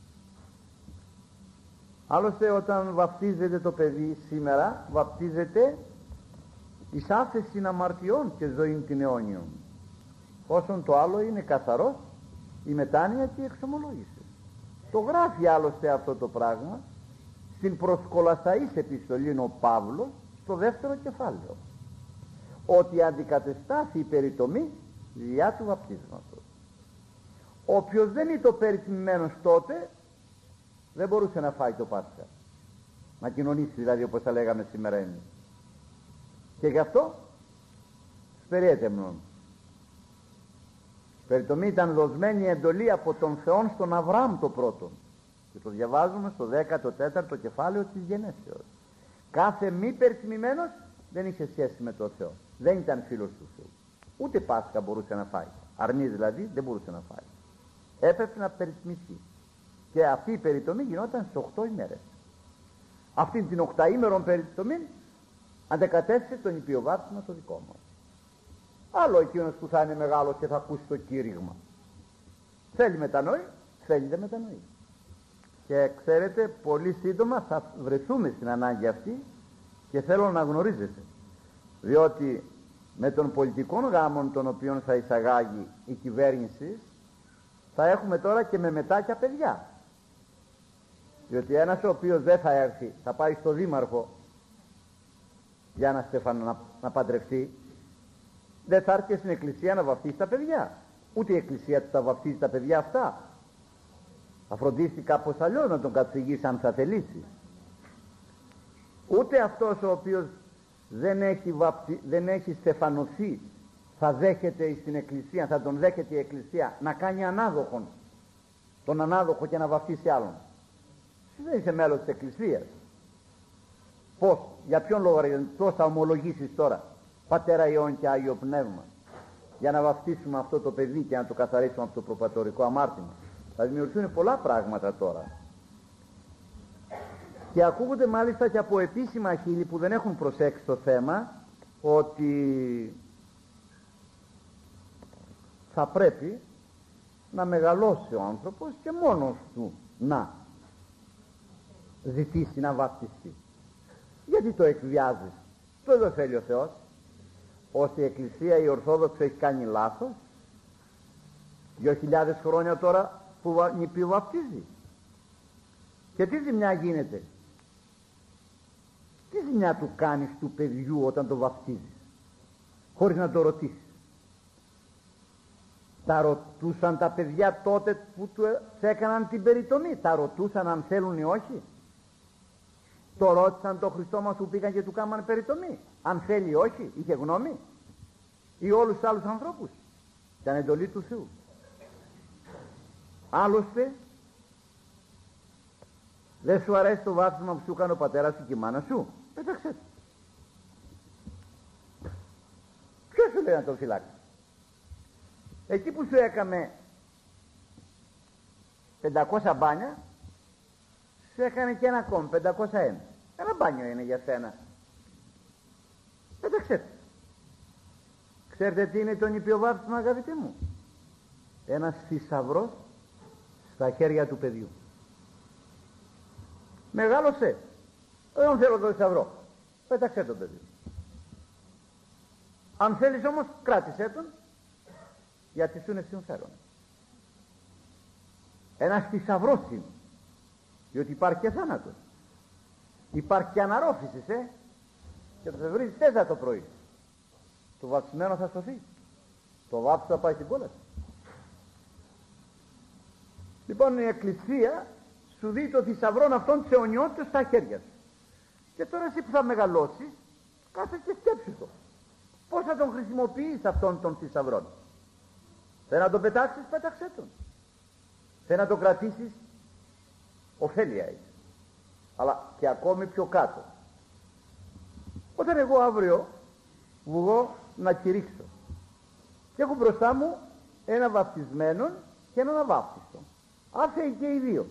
Άλλωστε, όταν βαπτίζεται το παιδί σήμερα, βαπτίζεται εις άφεση αμαρτιών και ζωήν την αιώνιον. Όσον το άλλο είναι καθαρός, η μετάνοια και η εξομολόγηση. Το γράφει άλλωστε αυτό το πράγμα στην προσκολασαής επιστολή ο Παύλος στο δεύτερο κεφάλαιο, ότι αντικατεστάθη η περιτομή διά του βαπτίσματος. Όποιος δεν ήταν περιτιμημένος τότε δεν μπορούσε να φάει το Πάσχα, να κοινωνήσει δηλαδή, όπως τα λέγαμε σήμερα εμείς. Και γι' αυτό σπεριέτεμνον. Περιτομή ήταν δοσμένη εντολή από τον Θεόν στον Αβραάμ το πρώτο, και το διαβάζουμε στο δέκατο τέταρτο κεφάλαιο της Γενέσεως. Κάθε μη περιτιμημένος δεν είχε σχέση με τον Θεό, δεν ήταν φίλος του Θεού, ούτε Πάσχα μπορούσε να φάει, αρνής δηλαδή δεν μπορούσε να φάει, έπρεπε να περιτιμηθεί. Και αυτή η περιτομή γινόταν στις οκτώ ημέρες. Αυτήν την οκταήμερον περιτομή αντεκατέστησε το νηπιοβάπτισμα το δικό μας. Άλλο εκείνος που θα είναι μεγάλος και θα ακούσει το κήρυγμα, θέλει μετανοεί, θέλει δεν μετανοεί. Και ξέρετε, πολύ σύντομα θα βρεθούμε στην ανάγκη αυτή και θέλω να γνωρίζετε, διότι με τον πολιτικό γάμον τον οποίο θα εισαγάγει η κυβέρνηση θα έχουμε τώρα και με μετάκια παιδιά. Διότι ένας ο οποίος δεν θα έρθει, θα πάει στο δήμαρχο για να, στεφανο, να, να παντρευτεί, δεν θα έρθει στην εκκλησία να βαφτίσει τα παιδιά, ούτε η εκκλησία του θα βαφτίσει τα παιδιά αυτά. Θα φροντίσει κάπως αλλιώς να τον καθηγήσει αν θα θελήσει. Ούτε αυτός ο οποίος δεν έχει, βαπτι, δεν έχει στεφανωθεί θα δέχεται στην εκκλησία, θα τον δέχεται η εκκλησία να κάνει ανάδοχον, τον ανάδοχο και να βαφτίσει άλλον. Δεν είσαι μέλος της εκκλησίας. Πώς, για ποιον λόγο, πώς θα ομολογήσεις τώρα Πατέρα Υιόν και Άγιο Πνεύμα για να βαφτίσουμε αυτό το παιδί και να το καθαρίσουμε από το προπατορικό αμάρτημα? Θα δημιουργηθούν πολλά πράγματα τώρα. Και ακούγονται μάλιστα και από επίσημα χείλη που δεν έχουν προσέξει το θέμα, ότι θα πρέπει να μεγαλώσει ο άνθρωπος και μόνος του να ζητήσει να βαπτιστεί. Γιατί το εκβιάζεις? Το εδώ θέλει ο Θεός. Ώστε η Εκκλησία η Ορθόδοξη έχει κάνει λάθος δύο χιλιάδες χρόνια τώρα που νηπιοβαπτίζει. Και τι ζημιά γίνεται? Τι ζημιά του κάνεις του παιδιού όταν το βαπτίζεις χωρίς να το ρωτήσεις? Τα ρωτούσαν τα παιδιά τότε που του έκαναν την περιτομή? Τα ρωτούσαν αν θέλουν ή όχι? Το ρώτησαν το Χριστό μας που πήγαν και του κάμανε περιτομή αν θέλει ή όχι? Είχε γνώμη? Ή όλους τους άλλους ανθρώπους? Ήταν εντολή του Θεού. Άλλωστε δεν σου αρέσει το βάπτισμα που σου έκανε ο πατέρας σου και η μάνα σου? Πέταξε το. Ποιος σου λέει να το φυλάξει? Εκεί που σου έκαμε πεντακόσια μπάνια, σου έκανε και ένα ακόμη πεντακόσια ένα. Ένα μπάνιο είναι για σένα. Πέταξε το. Ξέρετε τι είναι το νηπιοβάπτισμα, αγαπητοί μου? Ένας θησαυρός στα χέρια του παιδιού. Μεγάλωσε. Δεν θέλω το θησαυρό. Πέταξε το παιδί. Αν θέλεις όμως κράτησέ τον, γιατί σου είναι συμφέρον. Ένας θησαυρός είναι. Διότι υπάρχει και θάνατος. Υπάρχει και αναρρόφηση, ε. Και το βρεις τέσσερα το πρωί. Το βαπτισμένο θα σωθεί. Το βάπτισμα θα πάει στην κόλαση. Λοιπόν, η Εκκλησία σου δει το θησαυρόν αυτόν της αιωνιότητας στα χέρια σου. Και τώρα εσύ που θα μεγαλώσεις, κάτσε και σκέψου το. Πώς θα τον χρησιμοποιείς αυτόν τον θησαυρόν? Θε να τον πετάξεις, πέταξέ τον. Θε να τον κρατήσεις, ωφέλεια έχει. Αλλά και ακόμη πιο κάτω. Όταν εγώ αύριο βγω να κηρύξω και έχω μπροστά μου ένα βαπτισμένο και έναν αβάπτιστο, άφεοι και οι δύο,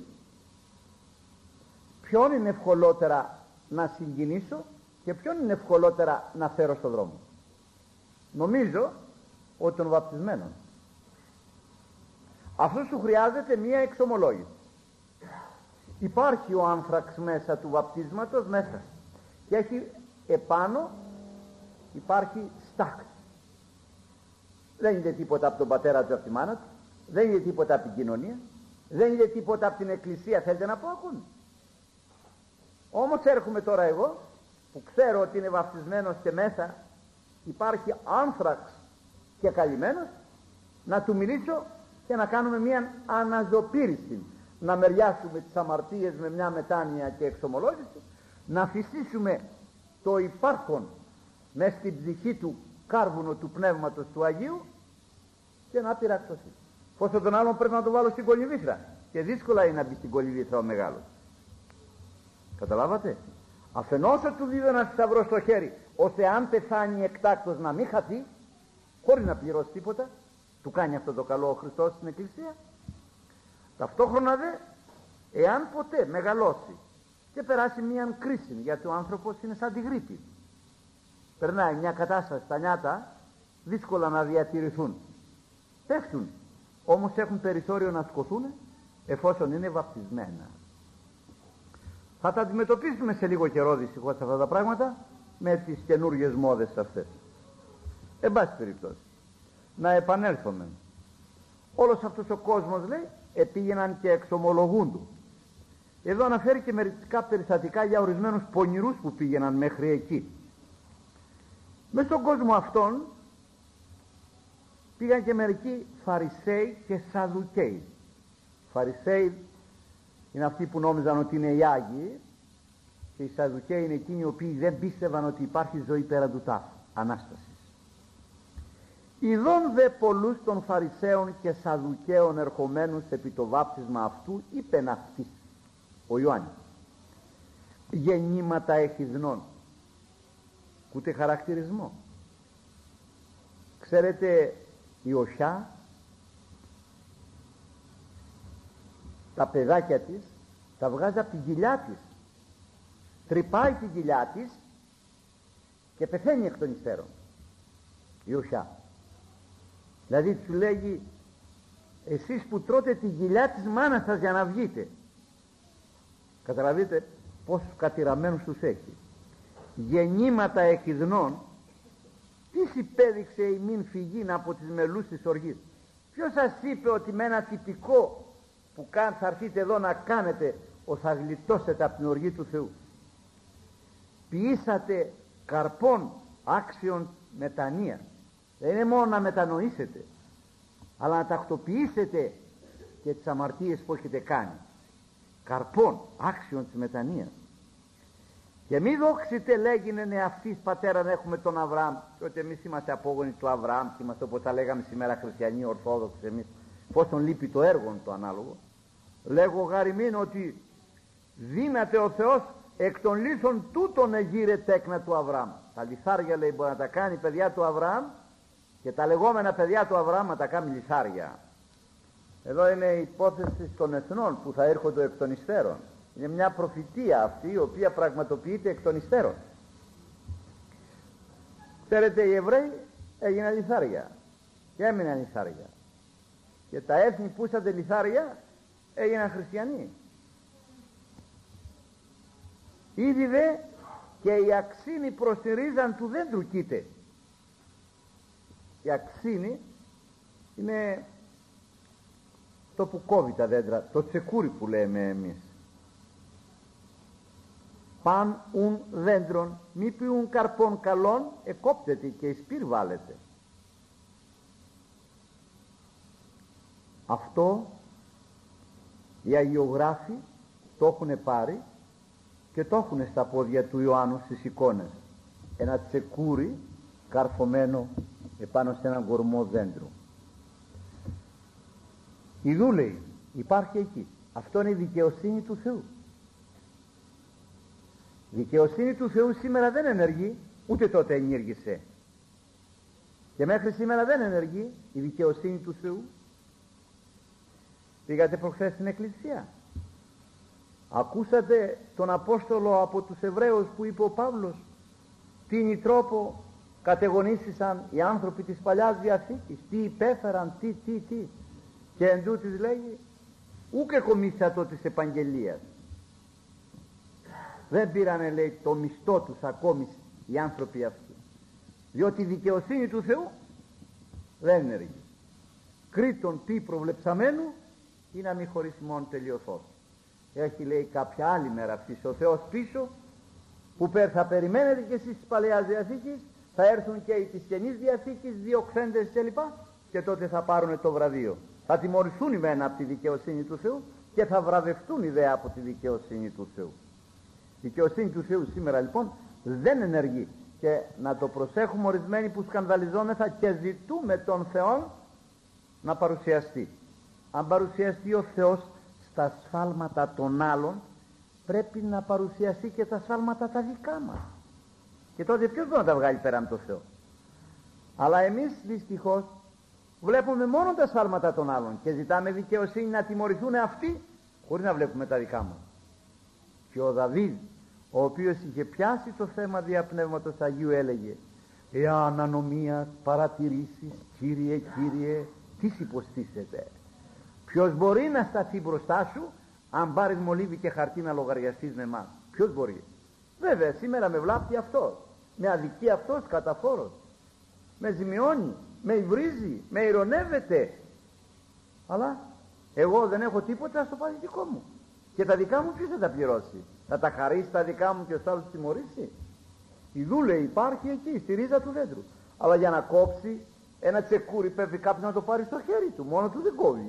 ποιον είναι ευκολότερα να συγκινήσω και ποιον είναι ευκολότερα να φέρω στον δρόμο? Νομίζω ότι τον βαπτισμένο. Αυτό σου χρειάζεται μία εξομολόγηση. Υπάρχει ο άνθραξ μέσα του βαπτίσματος μέσα και έχει επάνω υπάρχει στάχτη. Δεν είναι τίποτα από τον πατέρα του, από τη μάνα του, δεν είναι τίποτα από την κοινωνία, δεν είναι τίποτα από την εκκλησία. Θέλετε να πω ακούν? Όμως έρχομαι τώρα εγώ που ξέρω ότι είναι βαπτισμένος και μέσα υπάρχει άνθραξ και καλυμμένος, να του μιλήσω και να κάνουμε μια αναζωπήρηση, να μεριάσουμε τις αμαρτίες με μια μετάνοια και εξομολόγηση, να φυσήσουμε το υπάρχον μες στην ψυχή του κάρβουνο του Πνεύματος του Αγίου και να πειραξωθεί. Πόσο τον άλλον πρέπει να το βάλω στην κολυβήθρα, και δύσκολα είναι να μπει στην κολυβήθρα ο μεγάλος. Καταλάβατε? Αφενός του δίδω ένα σταυρό στο χέρι, ώστε αν πεθάνει εκτάκτος να μην χαθεί, χωρίς να πληρώσει τίποτα. Του κάνει αυτό το καλό ο Χριστός στην Εκκλησία. Ταυτόχρονα δε, εάν ποτέ μεγαλώσει και περάσει μια κρίση, γιατί ο άνθρωπος είναι σαν τη γρίπη, περνάει μια κατάσταση, τα νιάτα δύσκολα να διατηρηθούν, πέφτουν, όμως έχουν περιθώριο να σκοθούν εφόσον είναι βαπτισμένα. Θα τα αντιμετωπίσουμε σε λίγο καιρό δυστυχώς αυτά τα πράγματα με τις καινούργιες μόδες αυτές. Εν πάση περιπτώσει, να επανέλθουμε. Όλος αυτός ο κόσμος, λέει, επήγαιναν και εξομολογούν του. Εδώ αναφέρει και μερικά περιστατικά για ορισμένους πονηρούς που πήγαιναν μέχρι εκεί. Μες στον κόσμο αυτόν πήγαν και μερικοί Φαρισαίοι και Σαδουκαίοι. Φαρισαίοι είναι αυτοί που νόμιζαν ότι είναι οι Άγιοι, και οι Σαδουκαίοι είναι εκείνοι οι οποίοι δεν πίστευαν ότι υπάρχει ζωή πέρα του τάφου, Ανάστασης. Ιδών δε πολλούς των Φαρισαίων και Σαδουκαίων ερχομένους επί το βάπτισμα αυτού, είπεν αυτής, ο Ιωάννης, γεννήματα εχιδνών, ούτε χαρακτηρισμό. Ξέρετε, η οσιά, τα παιδάκια της τα βγάζει από την κοιλιά της, τρυπάει την κοιλιά της και πεθαίνει εκ των υστέρων η οσιά. Δηλαδή του λέγει, εσείς που τρώτε την κοιλιά της μάνας σας για να βγείτε. Καταλαβείτε πόσους κατηραμένους τους έχει. Γεννήματα εχιδνών, τι υπέδειξε η μην φυγήν από τις μελούς της οργής? Ποιος σας είπε ότι με ένα τυπικό που θα έρθετε εδώ να κάνετε, ο θα γλιτώσετε από την οργή του Θεού? Ποιήσατε καρπών άξιων μετανία. Δεν είναι μόνο να μετανοήσετε, αλλά να τακτοποιήσετε και τις αμαρτίες που έχετε κάνει. Καρπών άξιων της μετανοίας. Και μη δόξητε, λέγεινε αυτής πατέρα, να έχουμε τον Αβραάμ, και ότι εμείς είμαστε απόγονοι του Αβραάμ και είμαστε, όπως τα λέγαμε σήμερα, χριστιανοί ορθόδοξοι εμείς, πόσον λείπει το έργο το ανάλογο. Λέγω γαριμήν ότι δύναται ο Θεός εκ των λύσεων τούτων εγείρε τέκνα του Αβραάμ. Τα λιθάρια, λέει, μπορεί να τα κάνει παιδιά του Αβραάμ, και τα λεγόμενα παιδιά του Αβραάμ να τα κάνει λιθάρια. Εδώ είναι η υπόθεση των εθνών που θα έρχονται εκ των υστέρων. Είναι μια προφητεία αυτή η οποία πραγματοποιείται εκ των υστέρων. Ξέρετε, οι Εβραίοι έγιναν λιθάρια και έμειναν λιθάρια, και τα έθνη που ήσαν λιθάρια έγιναν χριστιανοί. Ήδη δε και η αξίνη προς τη ρίζαν του δέντρου κοίται. Η αξίνη είναι το που κόβει τα δέντρα, το τσεκούρι που λέμε εμείς. Παν ουν δέντρων μη ποιούν καρπών καλών, εκόπτεται και εις πυρ βάλετε. Αυτό οι αγιογράφοι το έχουν πάρει και το έχουν στα πόδια του Ιωάννου στις εικόνες. Ένα τσεκούρι καρφωμένο επάνω σε έναν κορμό δέντρου. Ιδού λέει, υπάρχει εκεί. Αυτό είναι η δικαιοσύνη του Θεού. Η δικαιοσύνη του Θεού σήμερα δεν ενεργεί, ούτε τότε ενήργησε. Και μέχρι σήμερα δεν ενεργεί η δικαιοσύνη του Θεού. Πήγατε προχθές στην εκκλησία. Ακούσατε τον Απόστολο από τους Εβραίους που είπε ο Παύλος τι τρόπο κατεγονήσισαν οι άνθρωποι της Παλιάς Διαθήκης, τι υπέφεραν, τι, τι, τι. Και εν τούτοις λέγει, ούκε κομίσατο της επαγγελίας. Δεν πήρανε, λέει, το μισθό τους ακόμη οι άνθρωποι αυτοί. Διότι η δικαιοσύνη του Θεού δεν ενεργεί. Κρήτον τι προβλεψαμένου ή να μην χωρίσει μόνο τελειωθώς. Έχει, λέει, κάποια άλλη μέρα αυτής ο Θεός πίσω που θα περιμένετε και εσείς της Παλαιάς Διαθήκης, θα έρθουν και οι της Καινής Διαθήκης, διοξέντες κλπ. Και τότε θα πάρουν το βραβείο. Θα τιμωρηθούν οι μένα από τη δικαιοσύνη του Θεού και θα βραβευτούν οι δε από τη δικαιοσύνη του Θεού. Η δικαιοσύνη του Θεού σήμερα λοιπόν δεν ενεργεί. Και να το προσέχουμε ορισμένοι που σκανδαλιζόμεθα και ζητούμε τον Θεό να παρουσιαστεί. Αν παρουσιαστεί ο Θεός στα σφάλματα των άλλων, πρέπει να παρουσιαστεί και τα σφάλματα τα δικά μας. Και τότε ποιος μπορεί να τα βγάλει πέρα από το Θεό? Αλλά εμείς δυστυχώς βλέπουμε μόνο τα σφάλματα των άλλων και ζητάμε δικαιοσύνη να τιμωρηθούν αυτοί χωρίς να βλέπουμε τα δικά μας. Και ο Δαβίδ, ο οποίος είχε πιάσει το θέμα δια Πνεύματος Αγίου, έλεγε, εάν ανομίας παρατηρήσεις, Κύριε, Κύριε, τι υποστήσετε? Ποιος μπορεί να σταθεί μπροστά σου αν πάρεις μολύβι και χαρτί να λογαριαστείς με εμάς? Ποιος μπορεί? Βέβαια σήμερα με βλάπτει αυτός, με αδικεί αυτός καταφόρος, με ζημιώνει, με υβρίζει, με ειρωνεύεται, αλλά εγώ δεν έχω τίποτα στο παθητικό μου. Και τα δικά μου ποιος θα τα πληρώσει? Θα τα χαρίσει τα δικά μου και ο άλλος τιμωρήσει? Η δούλε υπάρχει εκεί στη ρίζα του δέντρου, αλλά για να κόψει ένα τσεκούρι πρέπει κάποιος να το πάρει στο χέρι του, μόνο του δεν κόβει.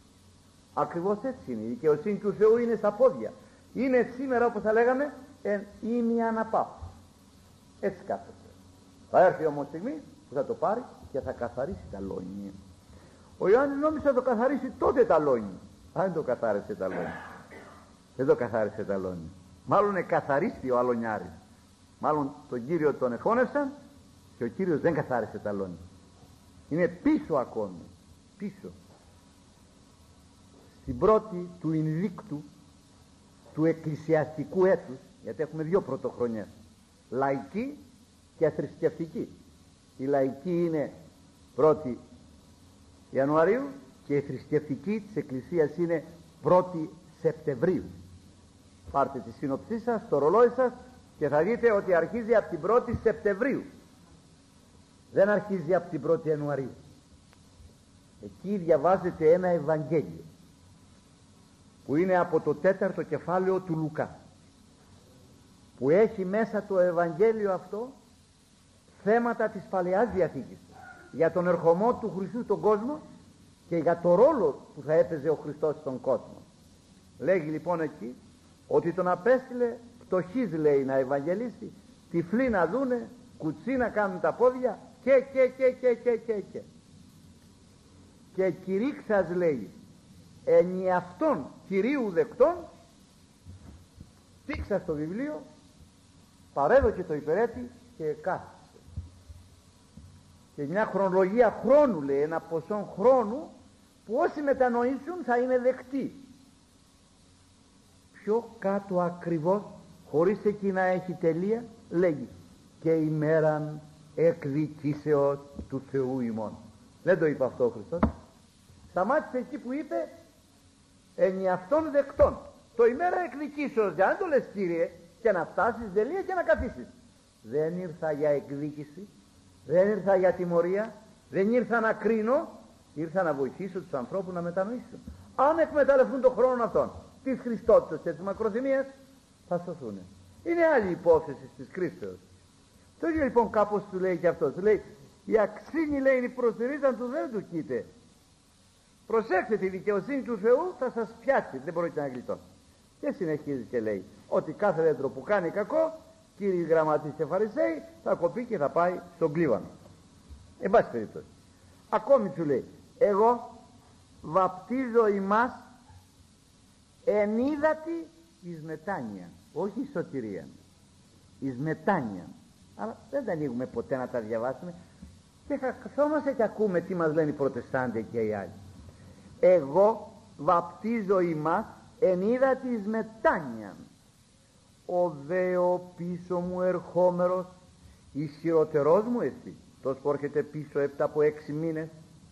Ακριβώς έτσι είναι. Η δικαιοσύνη του Θεού είναι στα πόδια. Είναι σήμερα, όπως θα λέγαμε, εν ήμι αναπάω. Έτσι κάθεται. Θα έρθει όμως στιγμή που θα το πάρει και θα καθαρίσει τα λόνια. Ο Ιωάννης νόμιζε θα το καθαρίσει τότε τα λόνια. Αν δεν το καθάρισε τα λόνια. Δεν το καθάρισε τα λόνια. Μάλλον εκαθαρίστη ο αλωνιάρης. Μάλλον τον Κύριο τον εφώνευσαν και ο Κύριος δεν καθάρισε τα λόνια. Είναι πίσω ακόμη. Πίσω. Στην πρώτη του Ινδίκτου του εκκλησιαστικού έτους, γιατί έχουμε δύο πρωτοχρονιές, λαϊκή και θρησκευτική. Η λαϊκή είναι πρώτη Ιανουαρίου και η θρησκευτική της Εκκλησίας είναι πρώτη Σεπτεμβρίου. Πάρτε τη σύνοψή σας, το ρολόι σας και θα δείτε ότι αρχίζει από την πρώτη Σεπτεμβρίου. Δεν αρχίζει από την πρώτη Ιανουαρίου. Εκεί διαβάζεται ένα Ευαγγέλιο που είναι από το τέταρτο κεφάλαιο του Λουκά, που έχει μέσα το Ευαγγέλιο αυτό θέματα της Παλαιάς Διαθήκης για τον ερχομό του Χριστού στον κόσμο και για το ρόλο που θα έπαιζε ο Χριστός στον κόσμο. Λέγει λοιπόν εκεί ότι τον απέστειλε πτωχείς, λέει, να ευαγγελίσει, τυφλοί να δούνε, κουτσί να κάνουν τα πόδια και και και και και και και και κηρύξας, λέει, εν αυτόν Κυρίου δεκτών, τύξα στο βιβλίο, παρέδωκε το υπερέτη και κάθισε. Και μια χρονολογία χρόνου, λέει, ένα ποσό χρόνου που όσοι μετανοήσουν θα είναι δεκτοί. Πιο κάτω ακριβώς, χωρίς εκεί να έχει τελεία, λέγει και ημέραν εκδικήσεως του Θεού ημών. Δεν το είπε αυτό ο Χριστός. Σταμάτησε εκεί που είπε εν αυτών δεκτών. Το ημέρα εκδικήσεως, για να το λες, Κύριε, και να φτάσεις τελεία και να καθίσεις. Δεν ήρθα για εκδίκηση, δεν ήρθα για τιμωρία, δεν ήρθα να κρίνω, ήρθα να βοηθήσω τους ανθρώπους να μετανοήσουν. Αν εκμεταλλευτούν τον χρόνο αυτόν της Χριστότητας και της μακροθυμίας, θα σωθούν. Είναι άλλη υπόθεση της κρίσεως. Το ίδιο λοιπόν κάπως του λέει και αυτό. Του λέει, η αξίνη, λέει, είναι προς τη ρίζα του δέντρου, κοίτε. Προσέξτε, τη δικαιοσύνη του Θεού θα σας πιάσει, δεν μπορείτε να γλιτώσετε. Και συνεχίζει και λέει ότι κάθε δέντρο που κάνει κακό, κύριοι γραμματείς και φαρισαίοι, θα κοπεί και θα πάει στον κλίβανο. Εν πάση περιπτώσει, ακόμη του λέει, εγώ βαπτίζω ημάς εν ύδατι εις μετάνοια, όχι εις σωτηρία, εις μετάνοια. Αλλά δεν τα ανοίγουμε ποτέ να τα διαβάσουμε και καθόμαστε και ακούμε τι μας λένε οι Προτεστάντες και οι άλλοι. Εγώ βαπτίζω ημάς εν ύδατι εις μετάνοια, ο δε ο πίσω μου ερχόμενος ισχυρότερός μου εσύ, τόσο που έρχεται πίσω έπειτα από έξι μήνες,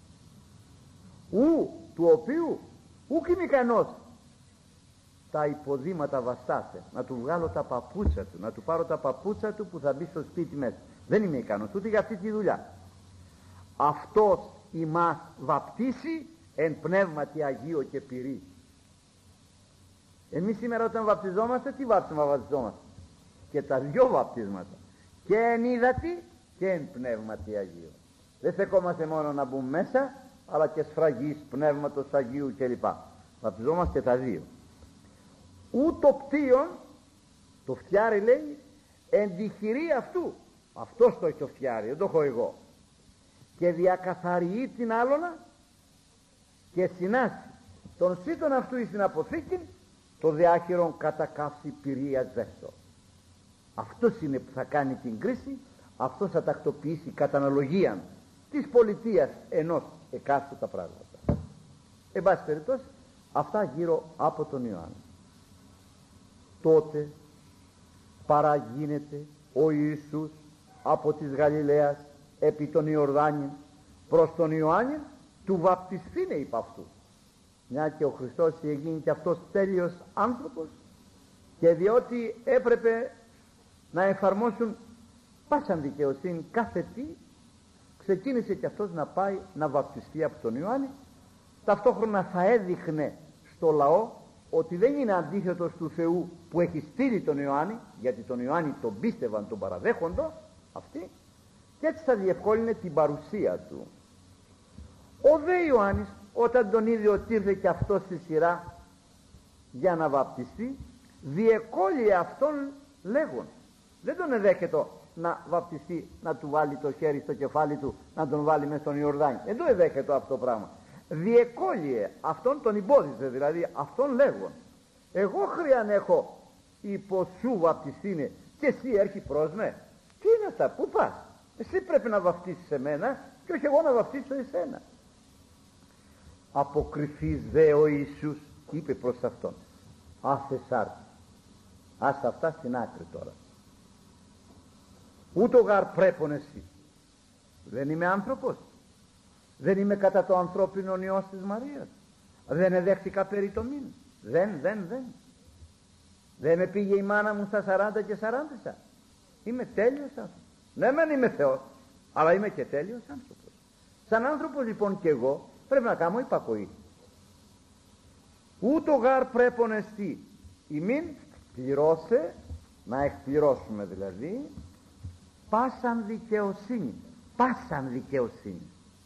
ου του οποίου ουκ είμαι ικανός τα υποδήματα βαστάθε, να του βγάλω τα παπούτσα του, να του πάρω τα παπούτσα του που θα μπει στο σπίτι μέσα. Δεν είμαι ικανός ούτε για αυτή τη δουλειά. Αυτός ημάς βαπτίσει εν πνεύματι Αγίο και πυρί. Εμείς σήμερα όταν βαπτιζόμαστε, τι βάπτισμα βαπτιζόμαστε? Και τα δυο βαπτίσματα, και εν ύδατι και εν πνεύματι Αγίο. Δεν στεκόμαστε μόνο να μπούμε μέσα, αλλά και σφραγής πνεύματος Αγίου κλπ. Βαπτιζόμαστε τα δύο. Ούτω πτύον, το φτιάρι λέει, εν τη χειρή αυτού. Αυτός το έχει το φτιάρι, δεν το έχω εγώ. Και διακαθαριεί την άλλονα και συνάσει τον σύτον αυτού εις την αποθήκη, το διάχυρον κατακαύσει πυρίας βέστο. Αυτός είναι που θα κάνει την κρίση, αυτός θα τακτοποιήσει κατά αναλογία της πολιτείας ενός εκάστοτε πράγματα. Εν πάση περιπτώσει, αυτά γύρω από τον Ιωάννη. Τότε παραγίνεται ο Ιησούς από της Γαλιλαίας επί τον Ιορδάνη προς τον Ιωάννη του βαπτιστήνε υπ' αυτού. Μια και ο Χριστός έγινε και αυτός τέλειος άνθρωπος, και διότι έπρεπε να εφαρμόσουν πάσαν δικαιοσύνη κάθε τι, ξεκίνησε και αυτός να πάει να βαπτιστεί από τον Ιωάννη. Ταυτόχρονα θα έδειχνε στο λαό ότι δεν είναι αντίθετος του Θεού που έχει στείλει τον Ιωάννη, γιατί τον Ιωάννη τον πίστευαν, τον παραδέχοντο αυτοί, και έτσι θα διευκόλυνε την παρουσία του. Ο δε Ιωάννης, όταν τον είδε ότι ήρθε και αυτός στη σειρά για να βαπτιστεί, διεκόλλησε αυτόν λέγον. Δεν τον εδέχεται να βαπτιστεί, να του βάλει το χέρι στο κεφάλι του, να τον βάλει μέσα στον Ιορδάνη. Δεν το εδέχεται αυτό το πράγμα. Διεκόλλησε αυτόν, τον εμπόδιζε δηλαδή, αυτόν λέγον. Εγώ χρειαν έχω υπό σου βαπτιστήνε και εσύ έρχει προς με. Τι είναι αυτά, πού πας? Εσύ πρέπει να βαπτίσεις εμένα και όχι εγώ να βαπτίσω εσένα. Αποκριθείς δε ο Ιησούς, είπε προς αυτόν, άσε σάρτη, άστα αυτά στην άκρη τώρα. Ούτω γαρ πρέπον εσύ. Δεν είμαι άνθρωπος, δεν είμαι κατά το ανθρώπινο ιός της Μαρίας, δεν εδέχτηκα περιτομήν, δεν, δεν, δεν δεν με πήγε η μάνα μου στα σαράντα και σαράντα. Είμαι τέλειος άνθρωπος. Ναι μεν είμαι Θεός, αλλά είμαι και τέλειος άνθρωπος. Σαν άνθρωπος λοιπόν και εγώ πρέπει να κάνω υπακοή. Ούτω γαρ πρέπον εστί ημίν πληρώσε, να εκπληρώσουμε δηλαδή, πάσαν δικαιοσύνη, πάσαν δικαιοσύνη.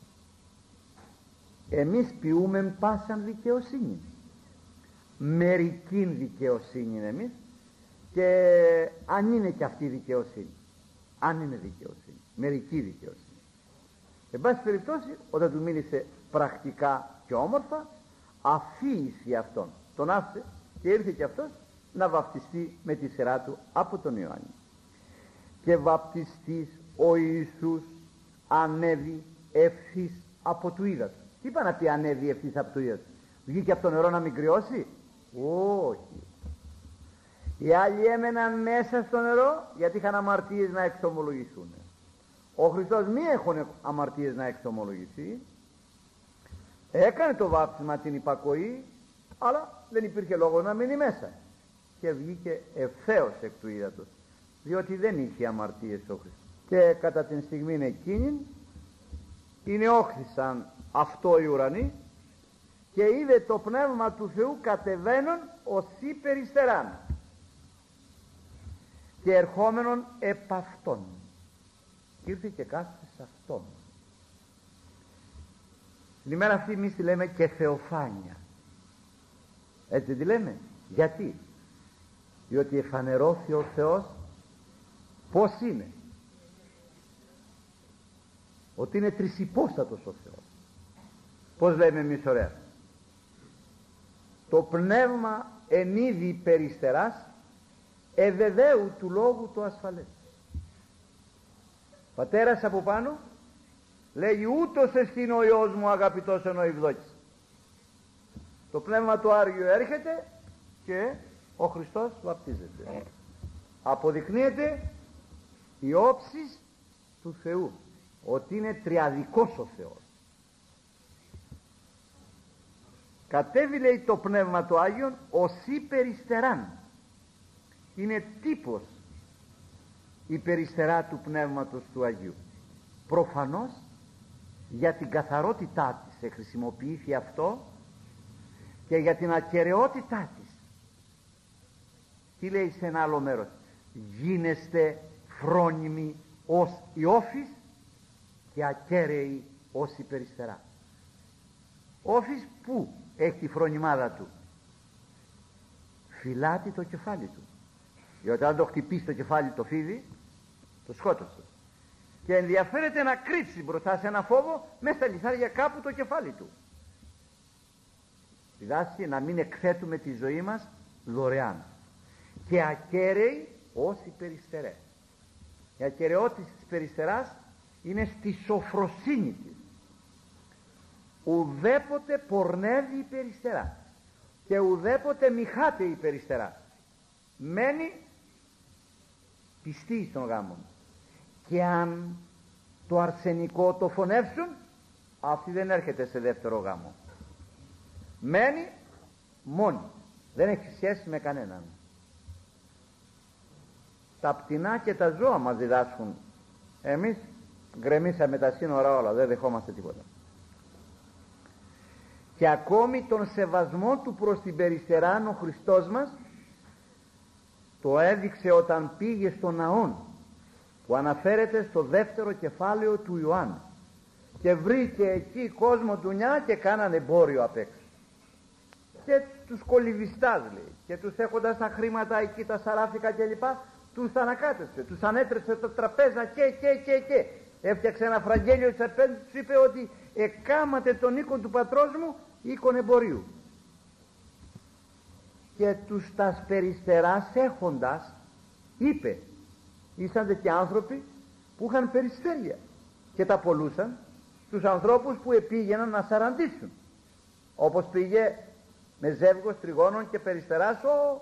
Εμείς ποιούμε πάσαν δικαιοσύνη, μερικήν δικαιοσύνη εμείς, και αν είναι και αυτή δικαιοσύνη, αν είναι δικαιοσύνη, μερική δικαιοσύνη. Εν πάση περιπτώσει, όταν του μίλησε πρακτικά και όμορφα, αφήησε αυτόν, τον άφησε και ήρθε και αυτός να βαπτιστεί με τη σειρά του από τον Ιωάννη. Και βαπτιστής ο Ιησούς ανέβη ευθύς από του ύδατος. Τι είπα να πει ανέβη ευθύς από του ύδατος? Βγήκε από το νερό να μην κρυώσει? Όχι. Οι άλλοι έμεναν μέσα στο νερό γιατί είχαν αμαρτίες να εξομολογηθούν. Ο Χριστός μη έχουν αμαρτίες να εξομολογηθεί. Έκανε το βάπτισμα την υπακοή, αλλά δεν υπήρχε λόγο να μείνει μέσα και βγήκε ευθέως εκ του ύδατος, διότι δεν είχε αμαρτίες ο Χριστός. Και κατά την στιγμή εκείνη ενεόχθησαν αυτό οι ουρανοί και είδε το Πνεύμα του Θεού κατεβαίνον ως υπεριστεράν και ερχόμενον επ' αυτόν. Ήρθε και κάθισε σε αυτόν. Την ημέρα αυτή εμείς τη λέμε και θεοφάνεια. Έτσι τη λέμε. Γιατί? Διότι εφανερώθη ο Θεός πως είναι. Ότι είναι τρισυπόστατος ο Θεός. Πως λέμε εμείς ωραία? το πνεύμα εν είδη περιστεράς, ευεβαίου του λόγου το ασφαλές. Πατέρας από πάνω λέγει ούτως εστίν ο Υιός μου αγαπητός εν ο ευδόκης. Το πνεύμα του Άργιου έρχεται και ο Χριστός βαπτίζεται. Αποδεικνύεται η όψης του Θεού, ότι είναι τριαδικός ο Θεός. Κατέβη, λέει, το πνεύμα του Άγιον ως υπεριστεράν. Είναι τύπος η περιστερά του πνεύματος του Αγίου. Προφανώς για την καθαρότητά της χρησιμοποιήθη αυτό και για την ακεραιότητά της. Τι λέει σε ένα άλλο μέρος? Γίνεστε φρόνιμοι ως η όφης και ακέραιοι ως η περιστερά. Όφης που έχει τη φρονιμάδα του? Φυλάτει το κεφάλι του, διότι αν το χτυπήσει το κεφάλι το φίδι, το σκότωσε, και ενδιαφέρεται να κρύψει μπροστά σε ένα φόβο μέσα στα λιθάρια κάπου το κεφάλι του. Διδάσκει να μην εκθέτουμε τη ζωή μας δωρεάν. Και ακέραιοι ως οι περιστερές. Η ακεραιότητα της περιστεράς είναι στη σοφροσύνη της. Ουδέποτε πορνεύει η περιστερά και ουδέποτε μοιχάται η περιστερά. Μένει πιστή στον γάμο. Και αν το αρσενικό το φωνεύσουν, αυτή δεν έρχεται σε δεύτερο γάμο. Μένει μόνη, δεν έχει σχέση με κανέναν. Τα πτηνά και τα ζώα μας διδάσκουν. Εμείς γκρεμίσαμε τα σύνορα όλα, δεν δεχόμαστε τίποτα. Και ακόμη τον σεβασμό του προς την περιστεράν ο Χριστός μας το έδειξε όταν πήγε στο ναόν, που αναφέρεται στο δεύτερο κεφάλαιο του Ιωάννου, και βρήκε εκεί κόσμο ντουνιά και κάνανε εμπόριο απ' έξω. Και τους κολυβιστάς, λέει, και τους έχοντας τα χρήματα εκεί, τα σαράφικα κλπ, τους ανακάτεψε, τους ανέτρεψε το τραπέζα και και και και έφτιαξε ένα φραγγέλιο της απέναντι, τους είπε ότι εκάματε τον οίκον του πατρός μου οίκον εμπορίου. Και τους τας περιστεράς έχοντας είπε, ήσαν τέτοιοι άνθρωποι που είχαν περιστέρια και τα πολλούσαν τους ανθρώπους που επήγαιναν να σαραντήσουν, όπως πήγε με ζεύγος τριγώνων και περιστεράς ο,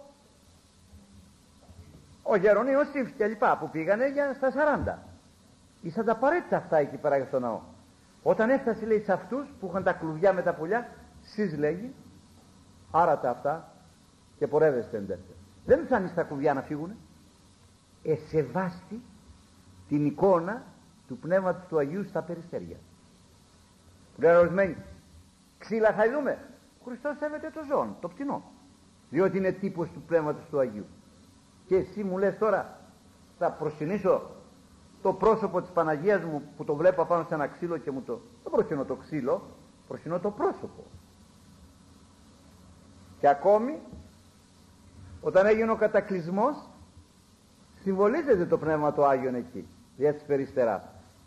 ο Γερονίος Σύμφ και λοιπά, που πήγανε για στα σαράντα. Ήσαν τα απαραίτητα αυτά εκεί πέρα για στον ναό. Όταν έφτασε, λέει, σε αυτούς που είχαν τα κλουβιά με τα πουλιά, σεις, λέγει, άρατα αυτά και πορεύεστε εντεύθυν. Δεν τους άνοιξε τα κλουβιά να φύγουνε. Εσεβάστη την εικόνα του Πνεύματος του Αγίου στα περιστέρια. Που λένε ορισμένοι, ξύλα θα ειδούμε. Ο Χριστός σέβεται το ζώο, το πτηνό, διότι είναι τύπος του Πνεύματος του Αγίου. Και εσύ μου λες τώρα, θα προσκυνήσω το πρόσωπο της Παναγίας μου που το βλέπω πάνω σε ένα ξύλο και μου το... Δεν προσκυνώ το ξύλο, προσκυνώ το πρόσωπο. Και ακόμη όταν έγινε ο κατακλυσμός, συμβολίζεται το Πνεύμα του Άγιον εκεί, δια της περιστεράς,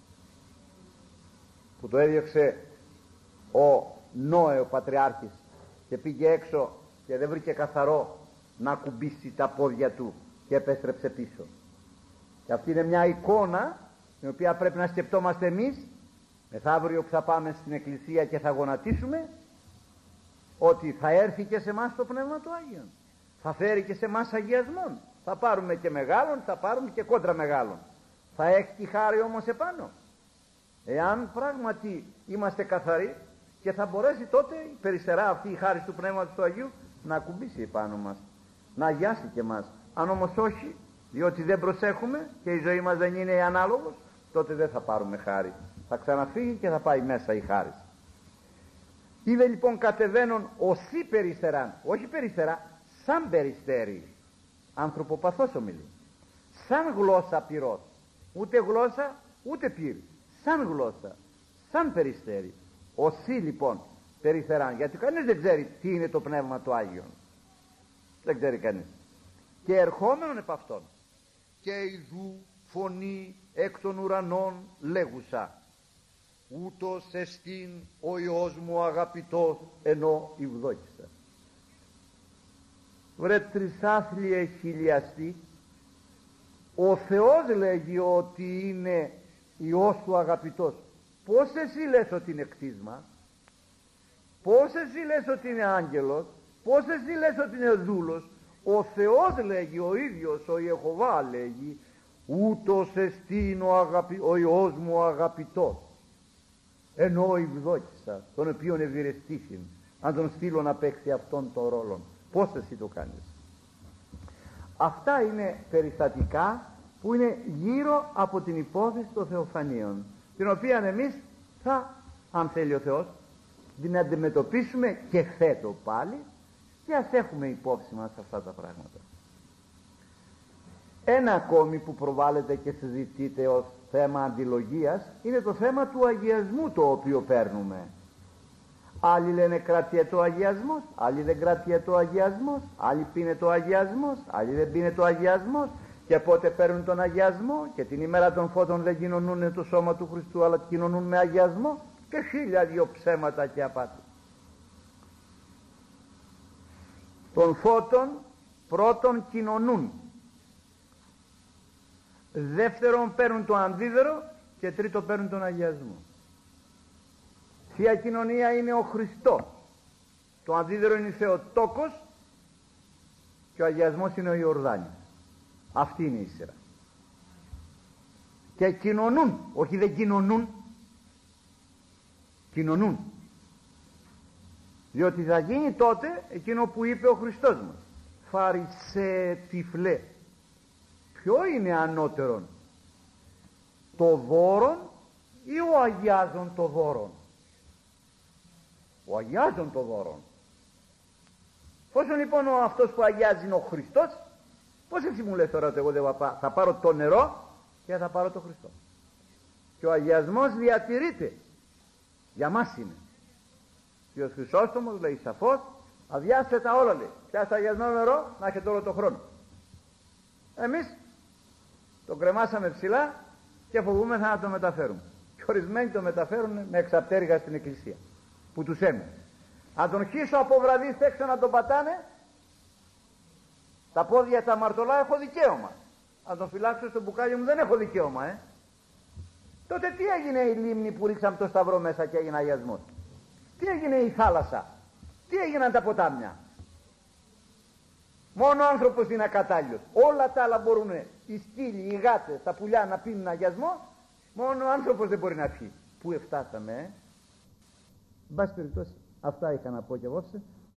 που το έδιωξε ο Νόε ο πατριάρχης και πήγε έξω και δεν βρήκε καθαρό να ακουμπήσει τα πόδια του και επέστρεψε πίσω. Και αυτή είναι μια εικόνα την οποία πρέπει να σκεπτόμαστε εμείς μεθαύριο που θα πάμε στην εκκλησία και θα γονατίσουμε, ότι θα έρθει και σε εμάς το Πνεύμα του Άγιον, θα φέρει και σε εμάς αγιασμόν, θα πάρουμε και μεγάλων, θα πάρουμε και κόντρα μεγάλων, θα έχει τη χάρη όμως επάνω, εάν πράγματι είμαστε καθαροί, και θα μπορέσει τότε η περιστερά αυτή, η χάρη του Πνεύματος του Αγίου, να ακουμπήσει επάνω μας, να αγιάσει και μας. Αν όμως όχι, διότι δεν προσέχουμε και η ζωή μας δεν είναι ανάλογος, τότε δεν θα πάρουμε χάρη, θα ξαναφύγει και θα πάει μέσα η χάρη. Είδε λοιπόν κατεβαίνον οσί περιστεράν, όχι περιστερά, σαν περιστέρι, ανθρωποπαθώς ομιλεί, σαν γλώσσα πυρός, ούτε γλώσσα ούτε πύρ, σαν γλώσσα, σαν περιστέρι. Οσί λοιπόν περιστεράν, γιατί κανείς δεν ξέρει τι είναι το Πνεύμα του Άγιον, δεν ξέρει κανείς. Και ερχόμενον επ' αυτόν, και ειδού φωνή εκ των ουρανών λέγουσα, ούτως εστίν ο Υιός μου αγαπητός ενώ ευδόκησα. Βρε τρισάθλιε χιλιαστή, ο Θεός λέγει ότι είναι Υιός του αγαπητός. Πώς εσύ λες ότι είναι κτίσμα? Πώς εσύ λες ότι είναι άγγελος? Πώς εσύ λες ότι είναι δούλος? Ο Θεός λέγει, ο ίδιος ο Ιεχωβά λέγει, ούτως εστίν ο, αγαπη, ο Υιός μου ο αγαπητός, ενώ ευδόκησα, τον οποίον ευηρεστήθην, αν τον στείλω να παίξει αυτόν τον ρόλο. Πώς εσύ το κάνεις? Αυτά είναι περιστατικά που είναι γύρω από την υπόθεση των θεοφανίων, την οποία εμείς θα, αν θέλει ο Θεός, την αντιμετωπίσουμε και φέτο πάλι, και ας έχουμε υπόψη μας αυτά τα πράγματα. Ένα ακόμη που προβάλλεται και συζητείται ως θέμα αντιλογίας είναι το θέμα του αγιασμού, το οποίο παίρνουμε. Άλλοι λένε κρατιέτο αγιασμός, άλλοι δεν κρατιέτο αγιασμός, άλλοι πίνεται ο αγιασμός, άλλοι δεν πίνεται ο αγιασμός, και πότε παίρνουν τον αγιασμό, και την ημέρα των φώτων δεν κοινωνούν το σώμα του Χριστού αλλά κοινωνούν με αγιασμό, και χίλια δυο ψέματα και απάτη. Των φώτων πρώτον κοινωνούν, δεύτερον παίρνουν το αντίδωρο, και τρίτον παίρνουν τον αγιασμό. Θεία κοινωνία είναι ο Χριστός, το αντίδωρο είναι η Θεοτόκος, και ο αγιασμός είναι ο Ιορδάνης. Αυτή είναι η σειρά. Και κοινωνούν, όχι δεν κοινωνούν, κοινωνούν, διότι θα γίνει τότε εκείνο που είπε ο Χριστός μας, Φαρισαίε τυφλέ. Ποιο είναι ανώτερον, το δώρον ή ο αγιάζον το δώρον? Ο αγιάζον το δώρον. Πόσο λοιπόν ο αυτός που αγιάζει είναι ο Χριστός, πώς έτσι μου λες τώρα ότι εγώ δεν θα, θα πάρω το νερό και θα πάρω το Χριστό? Και ο αγιασμός διατηρείται, για μας είναι. Και ο Χρυσόστομος λέει σαφώς, αδειάστε τα όλα, λέει, πιάστε αγιασμένο νερό να έχετε όλο το χρόνο. Εμείς το κρεμάσαμε ψηλά και φοβούμεθα να το μεταφέρουμε, και ορισμένοι το μεταφέρουν με εξαπτέρυγα στην εκκλησία που τους έμεινε. Αν τον χύσω από βραδύ έξω να τον πατάνε, τα πόδια τα αμαρτωλά έχω δικαίωμα. Αν τον φυλάξω στο μπουκάλι μου δεν έχω δικαίωμα, ε. Τότε τι έγινε η λίμνη που ρίξαμε το σταυρό μέσα και έγινε αγιασμός? Τι έγινε η θάλασσα? Τι έγιναν τα ποτάμια? Μόνο ο άνθρωπος είναι ακατάλληλος. Όλα τα άλλα μπορούν, οι σκύλοι, οι γάτες, τα πουλιά να πίνουν αγιασμό, μόνο ο άνθρωπος δεν μπορεί να πιει. Πού εφτάσαμε, ε? Εν πάση περιπτώσει, αυτά είχα να πω και εγώ.